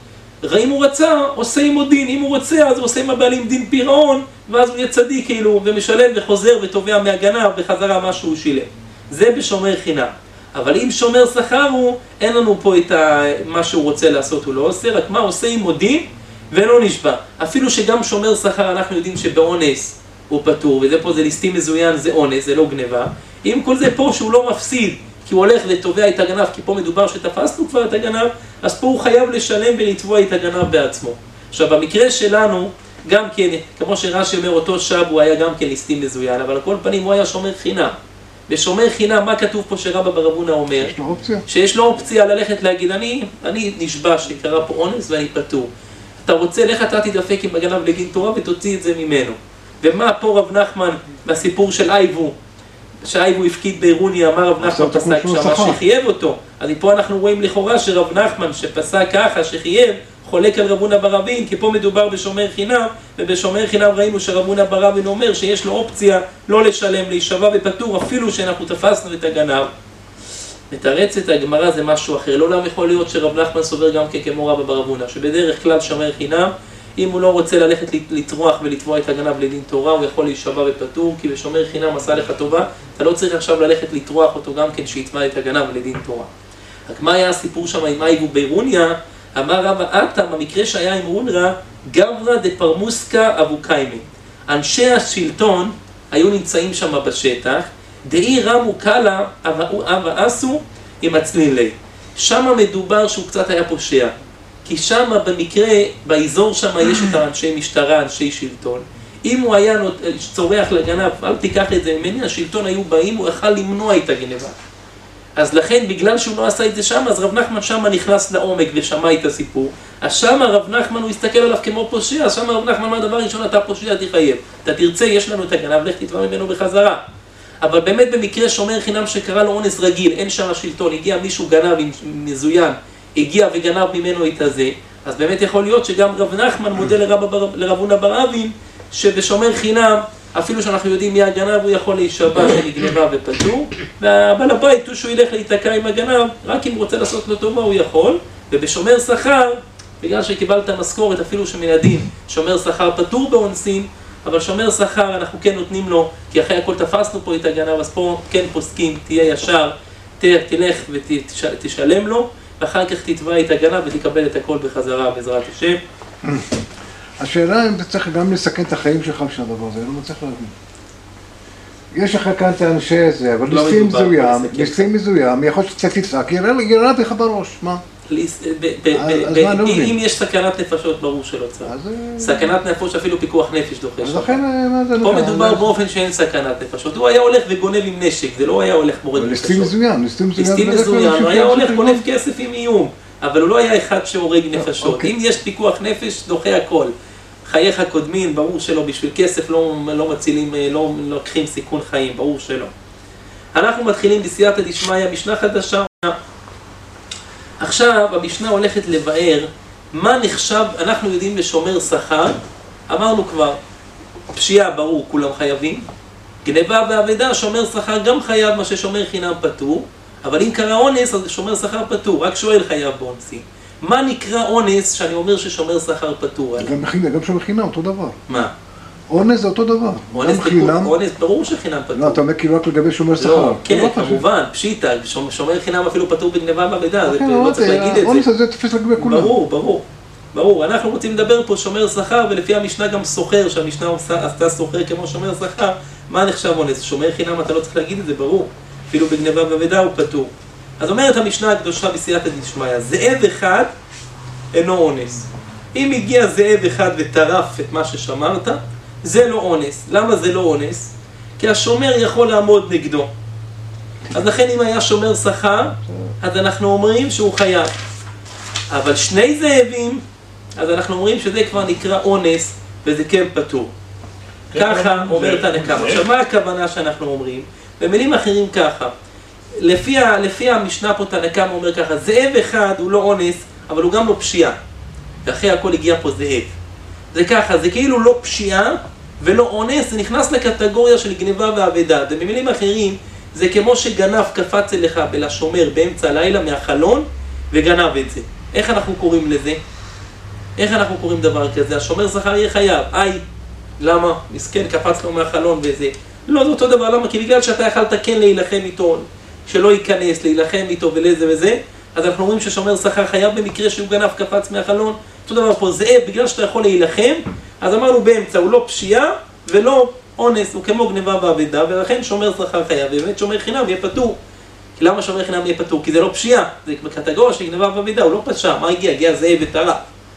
אם הוא רצה, עושה עם עוד דין, אם הוא רוצה, אז הוא עושה עם הבעלים דין פירעון, ואז הוא יהיה צדיק כאילו, ומשלם וחוזר ותובע מהגנב בחזרה מה שהוא שילם. זה בשומר חינם. אבל אם שומר שכר הוא, אין לנו פה את ה... מה שהוא רוצה לעשות, הוא לא עושה, רק מה עושה עם עוד דין ולא נשבע. אפילו שגם שומר שכר אנחנו יודעים שבאונס הוא פטור, וזה פה זה ליסטים מזוין, זה אונס, זה לא גניבה. אם כל זה פה שהוא לא מפסיד, כי הוא הולך לתובע את הגנב, כי פה מדובר שתפסנו כבר את הגנב, אז פה הוא חייב לשלם ולתבוע את הגנב בעצמו. עכשיו, במקרה שלנו, גם כן, כמו שרש"י אומר, אותו שב הוא היה גם כן ליסטים מזוין, אבל על כל פנים הוא היה שומר חינם. ושומר חינם, מה כתוב פה שרבא ברבונה אומר? יש לו אופציה. שיש לו אופציה ללכת להגיד, אני, אני נשבע שקרה פה אונס ואני פטור. אתה רוצה, לך אתה תדפק עם הגנב לדין תורה ותוציא את זה ממנו. ומה פה רב נחמן, בסיפור של אייבו, שאייבו הפקיד בירוניה, אמר רב נחמן פסק שמה שחייב אותו. אז פה אנחנו רואים לכאורה שרב נחמן שפסק ככה, שחייב, חולק על רבונה ברבין, כי פה מדובר בשומר חינם, ובשומר חינם ראינו שרבונה ברבין אומר שיש לו אופציה לא לשלם, להישבע ופטור, אפילו שאנחנו תפסנו את הגנב. מתרצת הגמרא זה משהו אחר. לא למה יכול להיות שרב נחמן סובר גם כן כמו רבא ברבונה, שבדרך כלל שומר חינם, אם הוא לא רוצה ללכת לטרוח ולתבוע את הגנב לדין תורה, הוא יכול להישבע ופטור, כי בשומר חינם עשה לך טובה, אתה לא צריך עכשיו ללכת לטרוח אותו גם כן שיתבע את הגנב לדין תורה. רק מה היה הסיפור שם עם אייבו בירוניה? אמר רבא אטם, המקרה שהיה עם רונרא, גברא דפרמוסקה אבו קיימי. אנשי השלטון היו נמצאים שם בשטח, דאי רמו קלה אבא אסו עם הצלין לי. שם מדובר שהוא קצת היה פושע. כי שם במקרה, באזור שם יש את אנשי משטרה, אנשי שלטון. אם הוא היה צורח לגנב, אל תיקח את זה ממני, השלטון היו באים, הוא יכל למנוע את הגנבה. אז לכן, בגלל שהוא לא עשה את זה שם, אז רב נחמן שם נכנס לעומק ושמע את הסיפור. אז שם רב נחמן הוא הסתכל עליו כמו פושע, אז שם רב נחמן מה הדבר ראשון, אתה פושע, תחייב. אתה תרצה, יש לנו את הגנב, לך תתבע ממנו בחזרה. אבל באמת במקרה שומר חינם שקרא לו אונס רגיל, אין שם השלטון, הגיע מישהו גנב עם מזוין, הגיע וגנב ממנו את הזה, אז באמת יכול להיות שגם רב נחמן מודה לרב, לרב הונא בר אבין, שבשומר חינם, אפילו שאנחנו יודעים מי הגנב, הוא יכול להישבע שנגנבה ופטור, והבעל הבית הוא שהוא ילך להיתקע עם הגנב, רק אם הוא רוצה לעשות לו טובה הוא יכול, ובשומר שכר, בגלל שקיבלת משכורת אפילו שמן הדין, שומר שכר פטור באונסין, אבל שומר שכר אנחנו כן נותנים לו, כי אחרי הכל תפסנו פה את הגנב, אז פה כן פוסקים, תהיה ישר, תלך ותשלם לו, ואחר כך תתבע את הגנב ותקבל את הכל בחזרה בעזרת השם. השאלה אם אתה צריך גם לסכן את החיים שלך בשביל הדבר הזה, אני לא מצליח להבין. יש לך כאן את האנשי זה, אבל ליסטים מזוים, ליסטים מזוים, יכול שקצת תצעק, יראה בך בראש, מה? אם יש סכנת נפשות, ברור שלא צריך. סכנת נפש, אפילו פיקוח נפש דוחה שם. פה מדובר באופן שאין סכנת נפשות. הוא היה הולך וגונב עם נשק, זה לא היה הולך מורד נפשות. ליסטים מזוים, ליסטים מזוים. הוא היה הולך גונב כסף עם איום, אבל הוא לא היה אחד שהורג נפשות. אם יש פיקוח נפש, דוחה הכל. חייך קודמים, ברור שלא, בשביל כסף לא מצילים, לא לוקחים סיכון חיים, ברור שלא. אנחנו מתחילים בסייעתא דשמיא, משנה חדשה. עכשיו המשנה הולכת לבאר מה נחשב, אנחנו יודעים בשומר שכר, אמרנו כבר, פשיעה ברור, כולם חייבים, גנבה ואבדה, שומר שכר גם חייב, מה ששומר חינם פטור, אבל אם קרה אונס, אז שומר שכר פטור, רק שואל חייב באונסים. מה נקרא אונס שאני אומר ששומר שכר פטור? גם חינם, גם שומר חינם, אותו דבר. מה? אונס זה אותו דבר. אונס ברור שחינם פטור. לא, אתה אומר כאילו רק לגבי שומר שכר. לא, כן, כמובן, פשיטה, שומר חינם אפילו פטור בגנבה ואבדה, לא צריך להגיד את זה. אונס הזה תופס לגבי כולם. ברור, ברור. ברור, אנחנו רוצים לדבר פה שומר שכר, ולפי המשנה גם סוחר, שהמשנה עשתה סוחר כמו שומר שכר, מה נחשב אונס? שומר חינם אתה לא צריך להגיד את זה, ברור. אפילו בגנבה ואבדה הוא פטור. אז אומרת המשנה הקדושה בסייעתא דשמיא, זאב אחד אינו אונס. אם הגיע זאב אחד וטרף את מה ששמרת, זה לא אונס. למה זה לא אונס? כי השומר יכול לעמוד נגדו. אז לכן אם היה שומר שכר, אז אנחנו אומרים שהוא חייב. אבל שני זאבים, אז אנחנו אומרים שזה כבר נקרא אונס, וזה כן פטור. ככה אומרת הנקמה. עכשיו מה הכוונה שאנחנו אומרים? במילים אחרים ככה. לפי, לפי המשנה פה תנקמה אומר ככה, זאב אחד הוא לא אונס, אבל הוא גם לא פשיעה. ואחרי הכל הגיע פה זאב. זה ככה, זה כאילו לא פשיעה ולא אונס, זה נכנס לקטגוריה של גניבה ואבדה. ובמילים אחרים, זה כמו שגנב קפץ אליך בלשומר באמצע הלילה מהחלון וגנב את זה. איך אנחנו קוראים לזה? איך אנחנו קוראים דבר כזה? השומר שכר יהיה חייב. איי, למה? מסכן, קפץ לו מהחלון וזה. לא, זה אותו דבר, למה? כי בגלל שאתה יכלת כן להילחם איתו, שלא ייכנס, להילחם איתו ולזה וזה, אז אנחנו אומרים ששומר שכר חייב במקרה שהוא גנב קפץ מהחלון. אותו דבר פה, זאב, בגלל שאתה יכול להילחם, אז אמרנו באמצע, הוא לא פשיעה ולא אונס, הוא כמו גניבה ואבדה, ולכן שומר שכר חייב, ובאמת שומר חינם יהיה פטור. למה שומר חינם יהיה פטור? כי זה לא פשיעה, זה בקטגוריה של גניבה ואבדה, הוא לא פשע, מה הגיע? הגיע זאב וטרף.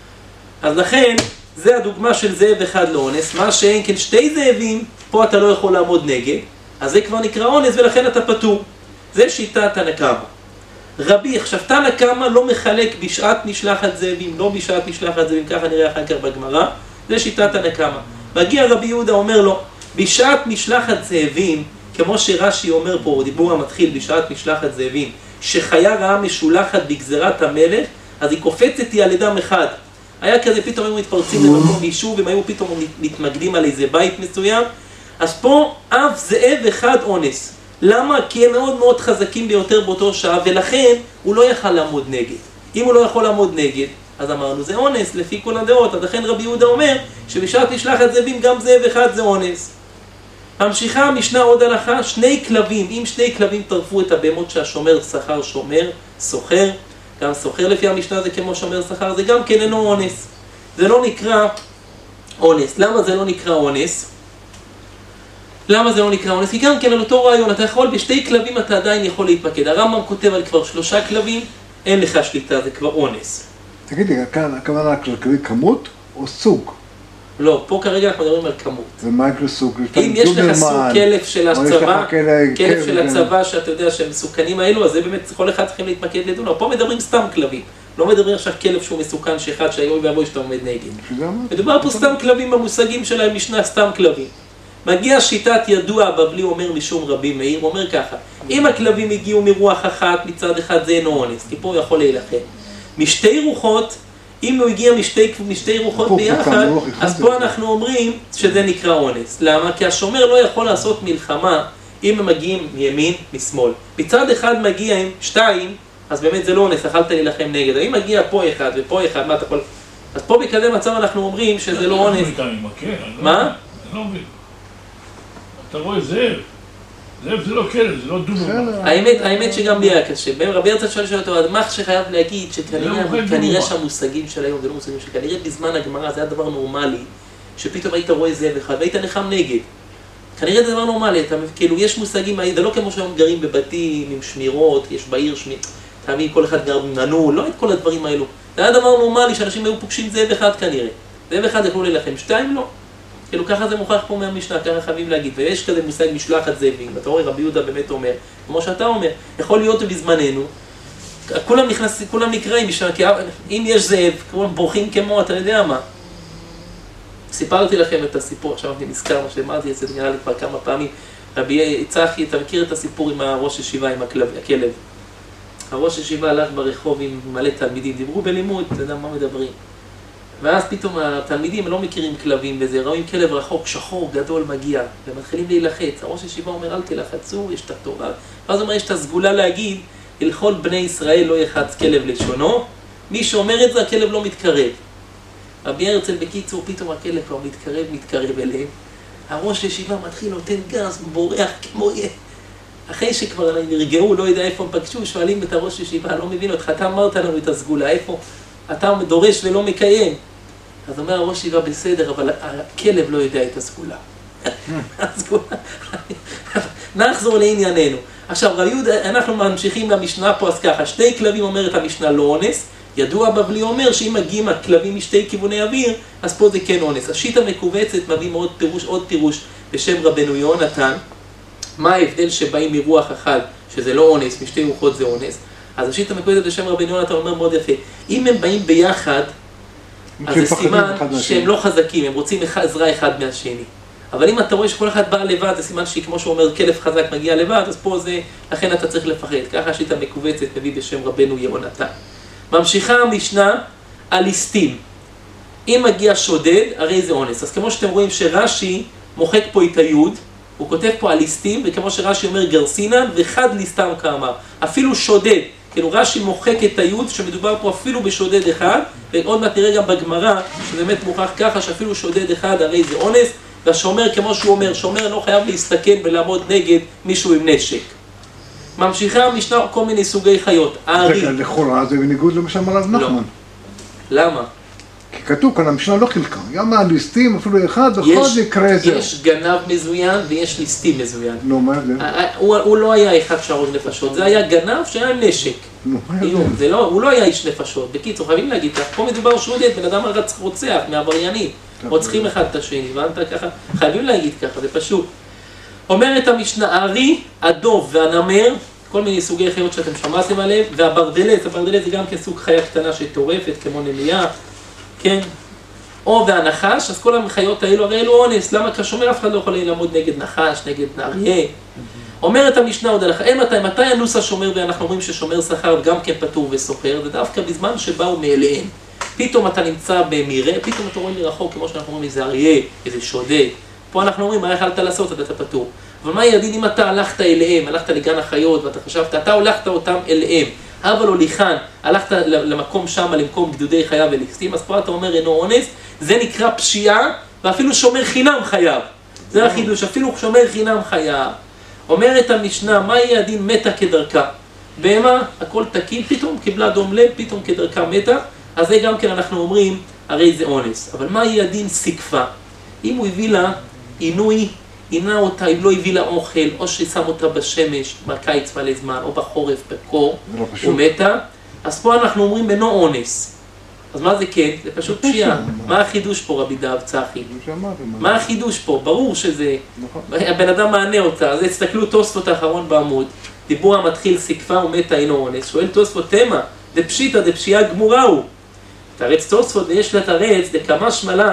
אז לכן, זה הדוגמה של זאב אחד לאונס, מה שאין כן שתי זאבים, פה אתה לא יכול לעמוד נגד, אז זה כבר נקרא אונס ולכן אתה פטור. זה שיטת הנקמה. רבי, עכשיו תנא קמא לא מחלק בשעת משלחת זאבים, לא בשעת משלחת זאבים, ככה נראה אחר כך בגמרא, זה שיטת הנקמה. מגיע רבי יהודה אומר לו, בשעת משלחת זאבים, כמו שרש"י אומר פה, דיבור המתחיל בשעת משלחת זאבים, שחיה רעה משולחת בגזרת המלך, אז היא קופצת היא על אדם אחד. היה כזה, פתאום היו מתפרצים למקום יישוב, הם היו פתאום מתמקדים על איזה בית מסוים, אז פה אף זאב אחד אונס. למה? כי הם מאוד מאוד חזקים ביותר באותו שעה, ולכן הוא לא יכל לעמוד נגד. אם הוא לא יכול לעמוד נגד, אז אמרנו, זה אונס לפי כל הדעות. אז לכן רבי יהודה אומר שבשעת משלחת זאבים גם זאב אחד זה אונס. ממשיכה המשנה עוד הלכה, שני כלבים, אם שני כלבים טרפו את הבהמות שהשומר שכר שומר, סוחר, גם סוחר לפי המשנה זה כמו שומר שכר, זה גם כן אינו אונס. זה לא נקרא אונס. למה זה לא נקרא אונס? למה זה לא נקרא אונס? כי גם כן על אותו רעיון, אתה יכול, בשתי כלבים אתה עדיין יכול להתמקד. הרמב"ם כותב על כבר שלושה כלבים, אין לך שליטה, זה כבר אונס. תגידי, כאן הכוונה כלכלי כמות או סוג? לא, פה כרגע אנחנו מדברים על כמות. ומה יקרה סוג? אם יש לך סוג כלב של הצבא, כלב של הצבא שאתה יודע שהם מסוכנים האלו, אז זה באמת כל אחד צריכים להתמקד לדון. פה מדברים סתם כלבים. לא מדברים עכשיו כלב שהוא מסוכן שאחד שהיום ואבוי שאתה עומד נגד. מדובר פה סתם כלבים במושגים שלהם, משנה סתם כלבים. מגיע שיטת ידוע, הבבלי אומר משום רבי מאיר, הוא אומר ככה, אם הכלבים הגיעו מרוח אחת, מצד אחד זה אינו אונס, כי פה הוא יכול להילחם. משתי רוחות, אם הוא הגיע משתי, משתי רוחות ביחד, אז פה אנחנו אומרים שזה נקרא אונס. למה? כי השומר לא יכול לעשות מלחמה אם הם מגיעים מימין, משמאל. מצד אחד מגיע עם שתיים, אז באמת זה לא אונס, יכלת להילחם נגד. אם מגיע פה אחד ופה אחד, מה אתה יכול... אז פה בכזה מצב אנחנו אומרים שזה לא אונס. מה? אני לא מבין. אתה רואה זאב. זאב זה לא כלב, זה לא דומה. האמת, האמת שגם לי היה קשה. רבי הרצל שואל אותו, מה שחייב להגיד שכנראה שהמושגים של היום, זה לא מושגים שכנראה בזמן הגמרא זה היה דבר נורמלי, שפתאום היית רואה זאב אחד והיית נחם נגד. כנראה זה דבר נורמלי, כאילו יש מושגים, זה לא כמו שהיום גרים בבתים עם שמירות, יש בעיר שמירות, תאמין, כל אחד גר במנעול, לא את כל הדברים האלו. זה היה דבר נורמלי שאנשים היו פוגשים זאב אחד כנראה. זאב אחד יכלו להילחם, שתיים לא. כאילו ככה זה מוכח פה מהמשנה, ככה חייבים להגיד. ויש כזה מושג משלחת זאבים, אתה רואה, רבי יהודה באמת אומר, כמו שאתה אומר, יכול להיות בזמננו, כולם נכנסים, כולם נקראים משנה, כי אם יש זאב, כולם בורחים כמו, אתה יודע מה. סיפרתי לכם את הסיפור, עכשיו אני נזכר מה שאמרתי, זה נראה לי כבר כמה פעמים. רבי צחי, אתה מכיר את הסיפור עם הראש ישיבה, עם הכלב, הכלב. הראש ישיבה הלך ברחוב עם מלא תלמידים, דיברו בלימוד, אתה יודע מה מדברים. ואז פתאום התלמידים לא מכירים כלבים וזה, רואים כלב רחוק, שחור, גדול, מגיע, ומתחילים להילחץ. הראש ישיבה אומר, אל תלחצו, יש את התורה. ואז הוא אומר, יש את הסגולה להגיד, לכל בני ישראל לא יחץ כלב לשונו, מי שאומר את זה, הכלב לא מתקרב. רבי הרצל בקיצור, פתאום הכלב כבר מתקרב, מתקרב אליהם. הראש ישיבה מתחיל, נותן גז, בורח כמו יהיה. אחרי שכבר נרגעו, לא יודע איפה הם פגשו, שואלים את הראש ישיבה, לא מבין אותך, אתה אמרת לנו את הסגולה, איפה? אתה דורש ולא מקיים. אז אומר הראש ישיבה, בסדר, אבל הכלב לא יודע את הסגולה. נחזור לענייננו. עכשיו, אנחנו ממשיכים למשנה פה, אז ככה, שתי כלבים אומרת המשנה לא אונס, ידוע בבלי אומר שאם מגיעים הכלבים משתי כיווני אוויר, אז פה זה כן אונס. השיטה מקובצת מביא מאוד פירוש, עוד פירוש בשם רבנו יונתן. מה ההבדל שבאים מרוח אחד, שזה לא אונס, משתי רוחות זה אונס? אז השיטה מקובצת בשם רבנו יונתן אומר מאוד יפה. אם הם באים ביחד, אז זה סימן שהם לא חזקים, הם רוצים עזרה אחד מהשני. אבל אם אתה רואה שכל אחד בא לבד, זה סימן שכמו שהוא אומר, כלב חזק מגיע לבד, אז פה זה, לכן אתה צריך לפחד. ככה השיטה מקובצת מביא בשם רבנו יונתן. ממשיכה המשנה על ליסטים. אם מגיע שודד, הרי זה אונס. אז כמו שאתם רואים שרש"י מוחק פה את היוד, הוא כותב פה על ליסטים, וכמו שרש"י אומר גרסינן, וחד ליסטם כאמר. אפילו שודד, כאילו רש"י מוחק את היוד, שמדובר פה אפילו בשודד אחד, ועוד מעט נראה גם בגמרא, שבאמת מוכח ככה שאפילו שודד אחד, הרי זה אונס, והשומר, כמו שהוא אומר, שומר לא חייב להסתכן ולעמוד נגד מישהו עם נשק. ממשיכה המשנה כל מיני סוגי חיות. הארי. זה לכאורה, זה בניגוד למה שאמר רב נחמן. למה? כי כתוב כאן, המשנה לא חילקה. גם מהליסטים, אפילו אחד, בכל יקרה זה. יש גנב מזוין ויש ליסטים מזוין. נו, מה זה? הוא לא היה אחד שהרוג נפשות, זה היה גנב שהיה עם נשק. נו, מה זה? הוא לא היה איש נפשות. בקיצור, חייבים להגיד כך, פה מדובר שודד, בן אדם רוצח מהעבריינים. רוצחים אחד את השני, הבנת ככה? חייבים להגיד ככה, זה פשוט. אומרת המשנה, הארי, הדוב והנמר, כל מיני סוגי חיות שאתם שמעתם עליהם, והברדלת, הברדלת זה גם כסוג חיה קטנה שטורפת, כמו נמיה, כן? או והנחש, אז כל החיות האלו, הרי אלו אונס, למה כשומר אף אחד לא יכול לעמוד נגד נחש, נגד אריה? אומרת המשנה עוד עליך, אין מתי, מתי הנוס השומר, ואנחנו אומרים ששומר שכר גם כן פטור וסוחר, זה דווקא בזמן שבאו מאליהם. פתאום אתה נמצא במראה, פתאום אתה רואה מרחוק, כמו שאנחנו אומרים, איזה אריה, איזה שודד. פה אנחנו אומרים, מה יכלת לעשות, אתה פטור. אבל מה ידין אם אתה הלכת אליהם, הלכת לגן החיות ואתה חשבת, אתה הולכת אותם אליהם, אבל הוליכן, הלכת למקום שם, למקום גדודי חיה וליסטים, אז פה אתה אומר אינו אונס, זה נקרא פשיעה, ואפילו שומר חינם חייב. זה החידוש, אפילו שומר חינם חייב. אומרת המשנה, מה יהיה הדין מתה כדרכה? בהמה, הכל תקין, פתאום קיבלה דום לב, פתאום כדרכה מתה, אז זה גם כן אנחנו אומרים, הרי זה אונס. אבל מה יהיה הדין סקפה? אם הוא הביא לה עינוי, עינה אותה, אם לא הביא לה אוכל, או ששם אותה בשמש, בקיץ מלא זמן, או בחורף, בקור, ומתה, אז פה אנחנו אומרים אינו אונס. אז מה זה כן? זה פשוט פשיעה. מה החידוש פה, רבי דב צחי? מה החידוש פה? ברור שזה... הבן אדם מענה אותה, אז תסתכלו תוספות האחרון בעמוד, דיבור המתחיל סקפה ומתה אינו אונס, שואל תוספות תמה, זה פשיטה, זה פשיעה גמורה הוא. תרץ תוספות ויש לתרץ, דקמה שמלן,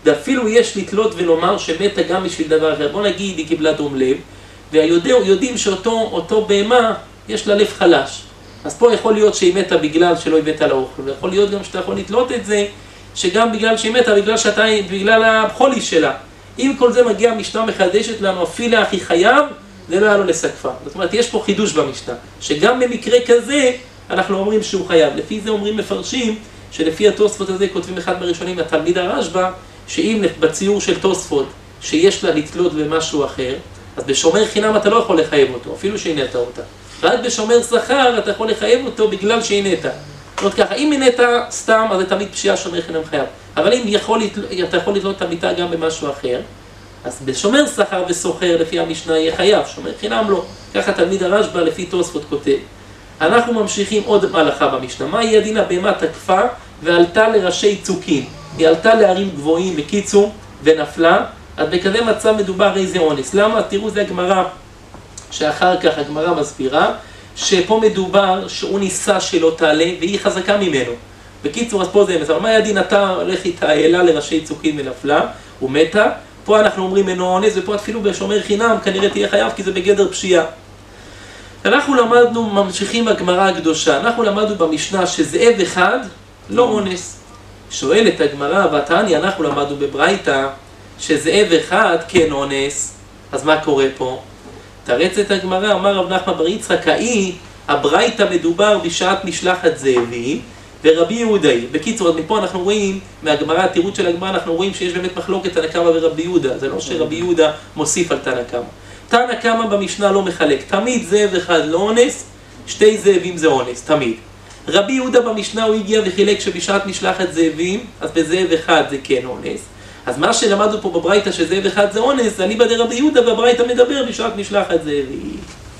ואפילו יש לתלות ולומר שמתה גם בשביל דבר אחר. בוא נגיד, היא קיבלה דום לב, ויודעים שאותו אותו בהמה יש לה לב חלש. אז פה יכול להיות שהיא מתה בגלל שלא הבאת לה אוכל, ויכול להיות גם שאתה יכול לתלות את זה, שגם בגלל שהיא מתה, בגלל שאתה, בגלל החולי שלה. אם כל זה מגיע, המשנה מחדשת לנו, אפילו הכי חייב, זה לא היה לו לסקפה. זאת אומרת, יש פה חידוש במשנה, שגם במקרה כזה, אנחנו אומרים שהוא חייב. לפי זה אומרים מפרשים, שלפי התוספות הזה כותבים אחד מהראשונים, התלמיד הרשב"א, שאם בציור של תוספות, שיש לה לתלות במשהו אחר, אז בשומר חינם אתה לא יכול לחייב אותו, אפילו שהינית אותה. רק בשומר שכר אתה יכול לחייב אותו בגלל שהינית. זאת אומרת ככה, אם הינית סתם, אז זה תמיד פשיעה שומר חינם חייב. אבל אם יכול, אתה יכול לתלות את המיטה גם במשהו אחר, אז בשומר שכר וסוחר לפי המשנה יהיה חייב, שומר חינם לא. ככה תלמיד הרשב"א לפי תוספות כותב. אנחנו ממשיכים עוד הלכה במשנה. מה היא הדין? הבהמה תקפה ועלתה לראשי צוקים. היא עלתה להרים גבוהים בקיצור ונפלה. אז בכזה מצב מדובר איזה אונס. למה? תראו, זה הגמרא שאחר כך הגמרא מסבירה שפה מדובר שהוא ניסה שלא תעלה והיא חזקה ממנו. בקיצור, אז פה זה אמת. אבל מה הדין? אתה הולך איתה, העלה לראשי צוקים ונפלה, הוא מתה. פה אנחנו אומרים אינו אונס, ופה אפילו בשומר חינם כנראה תהיה חייב כי זה בגדר פשיעה. אנחנו למדנו, ממשיכים הגמרא הקדושה, אנחנו למדנו במשנה שזאב אחד לא אונס. שואלת הגמרא, והתניא, אנחנו למדנו בברייתא שזאב אחד כן אונס. אז מה קורה פה? תרצת הגמרא, אמר רב נחמן בר יצחק, האי הברייתא מדובר בשעת משלחת זאבים ורבי יהודאי. בקיצור, אז מפה אנחנו רואים, מהגמרא, התירוץ של הגמרא, אנחנו רואים שיש באמת מחלוקת תנא קמא ורבי יהודה. זה לא שרבי יהודה מוסיף על תנא קמא. תנא קמא במשנה לא מחלק, תמיד זאב אחד לא אונס, שתי זאבים זה אונס, תמיד. רבי יהודה במשנה הוא הגיע וחילק שבשעת משלחת זאבים, אז בזאב אחד זה כן אונס. אז מה שלמדנו פה בברייתא שזאב אחד זה אונס, אני בדי רבי יהודה והברייתא מדבר בשעת משלחת זאבים.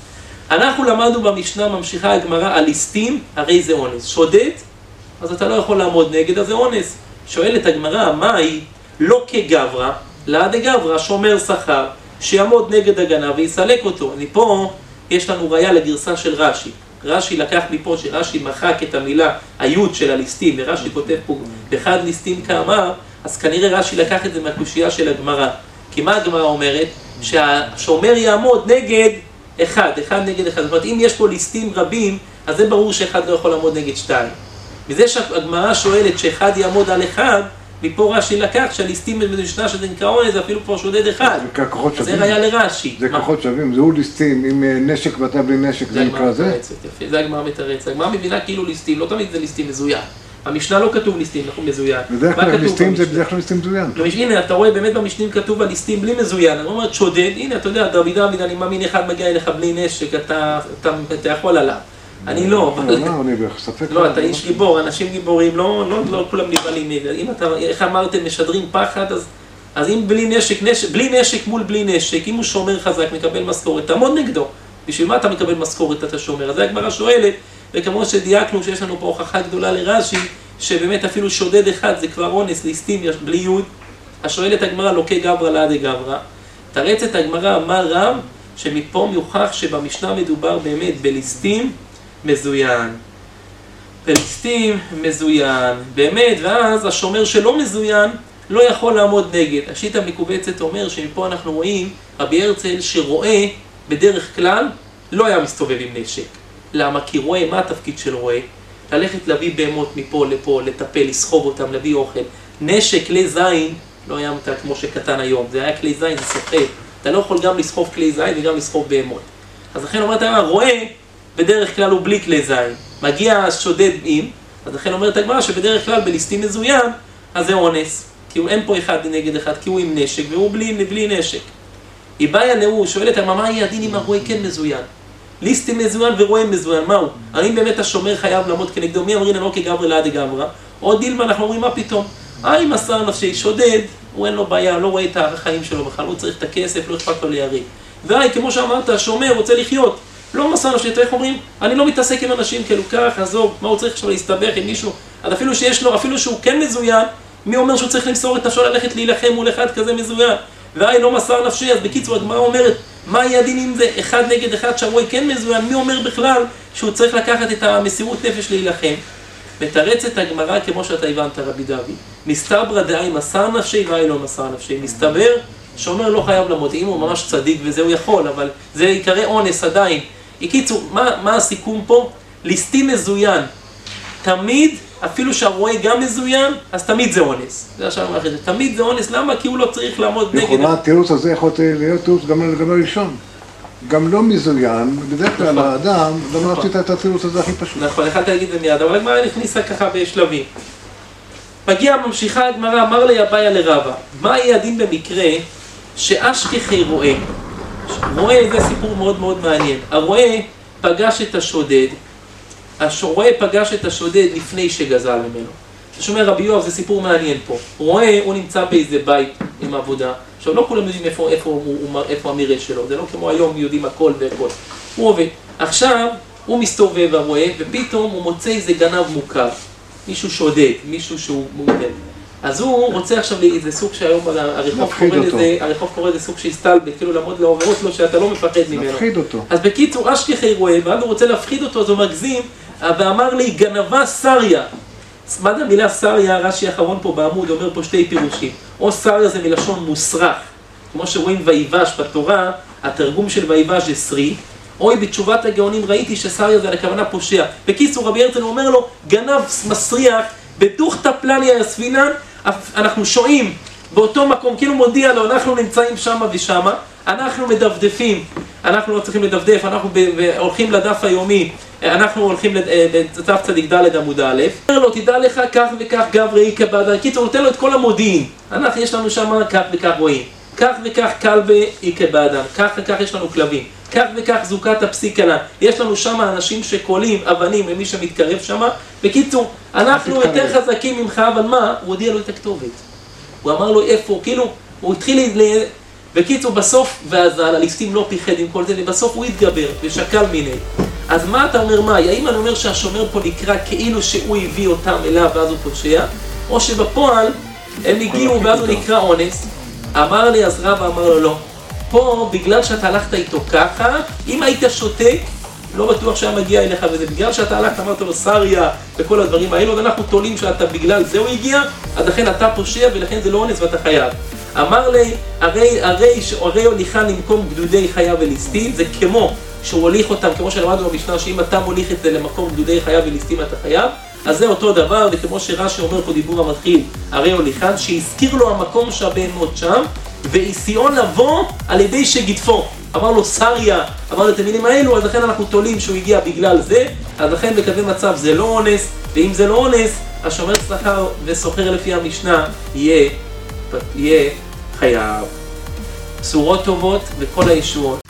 אנחנו למדנו במשנה, ממשיכה הגמרא, על ליסטים, הרי זה אונס. שודד, אז אתה לא יכול לעמוד נגד, אז זה אונס. שואלת הגמרא, מה היא? לא כגברא, לא דגברא, שומר שכר, שיעמוד נגד הגנב ויסלק אותו. מפה יש לנו ראיה לגרסה של רש"י. רש"י לקח מפה שרש"י מחק את המילה היוד של הליסטים, ורש"י כותב פה אחד ליסטים כאמר, אז כנראה רש"י לקח את זה מהקושייה של הגמרא. כי מה הגמרא אומרת? שהשומר יעמוד נגד אחד, אחד נגד אחד. זאת אומרת, אם יש פה ליסטים רבים, אז זה ברור שאחד לא יכול לעמוד נגד שתיים. מזה שהגמרא שואלת שאחד יעמוד על אחד, מפה רש"י לקח שהליסטים במשנה שזה נקרא אונס, זה אפילו פה שודד אחד. זה זה ראיה לרש"י. זה כוחות שווים, זהו ליסטים עם נשק ואתה בלי נשק, זה נקרא זה? זה הגמרא מתרץ. הגמרא מבינה כאילו ליסטים, לא תמיד זה ליסטים מזוין. המשנה לא כתוב ליסטים, אנחנו מזוין. בדרך כלל ליסטים זה בדרך כלל ליסטים מזוין. הנה, אתה רואה באמת במשנים כתוב על ליסטים בלי מזוין. אני אומרת שודד, הנה, אתה יודע, דוד דוד, אני מאמין אחד מגיע אליך בלי נשק, אתה יכול עליו. אני לא, אבל... לא, אני בספק. לא, אתה איש גיבור, אנשים גיבורים, לא, לא, לא כולם נבהלים. אם אתה, איך אמרתם, משדרים פחד, אז, אז אם בלי נשק, נשק, בלי נשק מול בלי נשק, אם הוא שומר חזק, מקבל משכורת, תעמוד נגדו. בשביל מה אתה מקבל משכורת, אתה שומר? אז זה הגמרא שואלת, וכמו שדייקנו שיש לנו פה הוכחה גדולה לרש"י, שבאמת אפילו שודד אחד זה כבר אונס, ליסטים בלי יוד. השואלת הגמרא, לוקה גברא לה דגברא. תרצת הגמרא, אמר רב, שמפה מיוכח שבמשנה מדובר באמת בליסטים, מזוין. בליסטים מזוין. באמת, ואז השומר שלא מזוין לא יכול לעמוד נגד. השיטה המקובצת אומר שמפה אנחנו רואים רבי הרצל שרואה בדרך כלל לא היה מסתובב עם נשק. למה? כי רואה, מה התפקיד של רואה? ללכת להביא בהמות מפה לפה, לטפל, לסחוב אותם, להביא אוכל. נשק, כלי זין, לא היה כמו שקטן היום. זה היה כלי זין, זה סוחב. אתה לא יכול גם לסחוב כלי זין וגם לסחוב בהמות. אז לכן אומרת, רואה בדרך כלל הוא בלי כלי זין. מגיע שודד עם, אז לכן אומרת הגמרא שבדרך כלל בליסטים מזוין, אז זה אונס. כי אין פה אחד נגד אחד, כי הוא עם נשק והוא בלי, בלי נשק. היא באה נאו, שואלת, מה יהיה הדין אם הרואה כן מזוין? ליסטים מזוין ורואה מזוין, מהו? האם באמת השומר חייב לעמוד כנגדו? מי אמרים לנו כגברא לה דגברא? או דילמה, אנחנו אומרים מה פתאום? האם מסר נפשי שודד, הוא אין לו בעיה, לא רואה את החיים שלו בכלל, הוא צריך את הכסף, לא אכפת לו להריג. והי, כמו שאמרת, השומר רוצה לחיות. לא מסר נפשי, איך אומרים? אני לא מתעסק עם אנשים כאלו כך, עזוב, מה הוא צריך עכשיו להסתבך עם מישהו? אז אפילו שיש לו, אפילו שהוא כן מזוין, מי אומר שהוא צריך למסור את נפשו ללכת להילחם מול אחד כזה מזוין? והי, לא מסר נפשי, אז בקיצור, הגמרא אומרת, מה יהיה הדין אם זה אחד נגד אחד שהרואה כן מזוין? מי אומר בכלל שהוא צריך לקחת את המסירות נפש להילחם? מתרץ את הגמרא כמו שאתה הבנת רבי דוד. מסתברא דאי מסר נפשי ואי לא מסר נפשי. מסתבר שאומר לא חייב למות, אם הוא ממש צדיק וזה הוא יכול, אבל זה יקרא אונס עדיין. בקיצור, מה, מה הסיכום פה? ליסטים מזוין. תמיד, אפילו שהרועה גם מזוין, אז תמיד זה אונס. זה עכשיו אומר את זה. תמיד זה אונס, למה? כי הוא לא צריך לעמוד נגד. לכאורה התירוץ הזה יכול להיות תירוץ גם לגבי ראשון. גם לא מזוין, בדרך כלל האדם, לא רצית את התירוץ הזה הכי פשוט. נכון, יכלת להגיד זה מיד, אבל הגמרא נכניסה ככה בשלבים. מגיע, ממשיכה הגמרא, אמר לי אביי לרבא, מה יהיה הדין במקרה שאשכחי רועה? רועה זה סיפור מאוד מאוד מעניין. הרועה פגש את השודד, הרועה פגש את השודד לפני שגזל ממנו. שומע רבי יואב, זה סיפור מעניין פה. רועה, הוא נמצא באיזה בית עם עבודה. עכשיו, לא כולם יודעים איפה, איפה, איפה, איפה המראה שלו, זה לא כמו היום יודעים הכל והכל. הוא עובד. עכשיו, הוא מסתובב הרועה, ופתאום הוא מוצא איזה גנב מוכר. מישהו שודד, מישהו שהוא מודד. אז הוא רוצה עכשיו איזה סוג שהיום הרחוב קורא לזה, הרחוב קורא לזה סוג שהסתלבט, כאילו לעמוד להורות לו שאתה לא מפחד ממנו. להפחיד אותו. אז בקיצור, אשכחי רועה, ואז הוא רוצה להפחיד אותו, אז הוא מגזים, ואמר לי, גנבה סריה. מה זה המילה סריה? רש"י האחרון פה בעמוד אומר פה שתי פירושים. או סריה זה מלשון מוסרח, כמו שרואים ויבש בתורה, התרגום של ויבש זה סרי, או בתשובת הגאונים ראיתי שסריה זה הכוונה פושע. בקיצור, רבי הרצל אומר לו, גנב מסריח, בדוכתא פלניה יספינן, אנחנו שועים באותו מקום, כאילו מודיע לו, אנחנו נמצאים שמה ושמה, אנחנו מדפדפים, אנחנו לא צריכים לדפדף, אנחנו הולכים לדף היומי, אנחנו הולכים לדף צדיק ד' עמוד א', אומר לו, תדע לך כך וכך גברי כבאדן, קיצור, נותן לו את כל המודיעין, אנחנו יש לנו שם כך וכך רואים, כך וכך כלבי כבאדן, כך וכך יש לנו כלבים, כך וכך זוקת הפסיקנה, יש לנו שם אנשים שקולים אבנים למי שמתקרב שם, בקיצור, אנחנו יותר חזקים ממך, אבל מה? הוא הודיע לו את הכתובת, הוא אמר לו איפה, כאילו, הוא התחיל ל... בקיצור, בסוף, ואז הליסטים לא פיחד עם כל זה, ובסוף הוא התגבר ושקל מיני. אז מה אתה אומר מה? האם אני אומר שהשומר פה נקרא כאילו שהוא הביא אותם אליו ואז הוא פושע? או שבפועל הם הגיעו ואז הוא נקרא אונס? אמר לי, אז רבא אמר לו לא. פה, בגלל שאתה הלכת איתו ככה, אם היית שותק, לא בטוח שהיה מגיע אליך וזה. בגלל שאתה הלכת, אמרת לו סריה וכל הדברים האלו, אז אנחנו תולים שאתה בגלל זה הוא הגיע, אז לכן אתה פושע ולכן זה לא אונס ואתה חייב. אמר לי, הרי, הרי, הרי הוליכה למקום גדודי חיה וליסטים, זה כמו שהוא הוליך אותם, כמו שלמדנו במשנה, שאם אתה מוליך את זה למקום גדודי חיה וליסטים אתה חייב, אז זה אותו דבר, וכמו שרש"י אומר פה דיבור המתחיל, הרי הוליכן, שהזכיר לו המקום שהבהמות שם, והסיון לבוא על ידי שגידפו. אמר לו סריה, אמר לו את המילים האלו, אז לכן אנחנו תולים שהוא הגיע בגלל זה, אז לכן בכזה מצב זה לא אונס, ואם זה לא אונס, השומר שכר וסוחר לפי המשנה יהיה, יהיה חייב. צורות טובות וכל הישועות.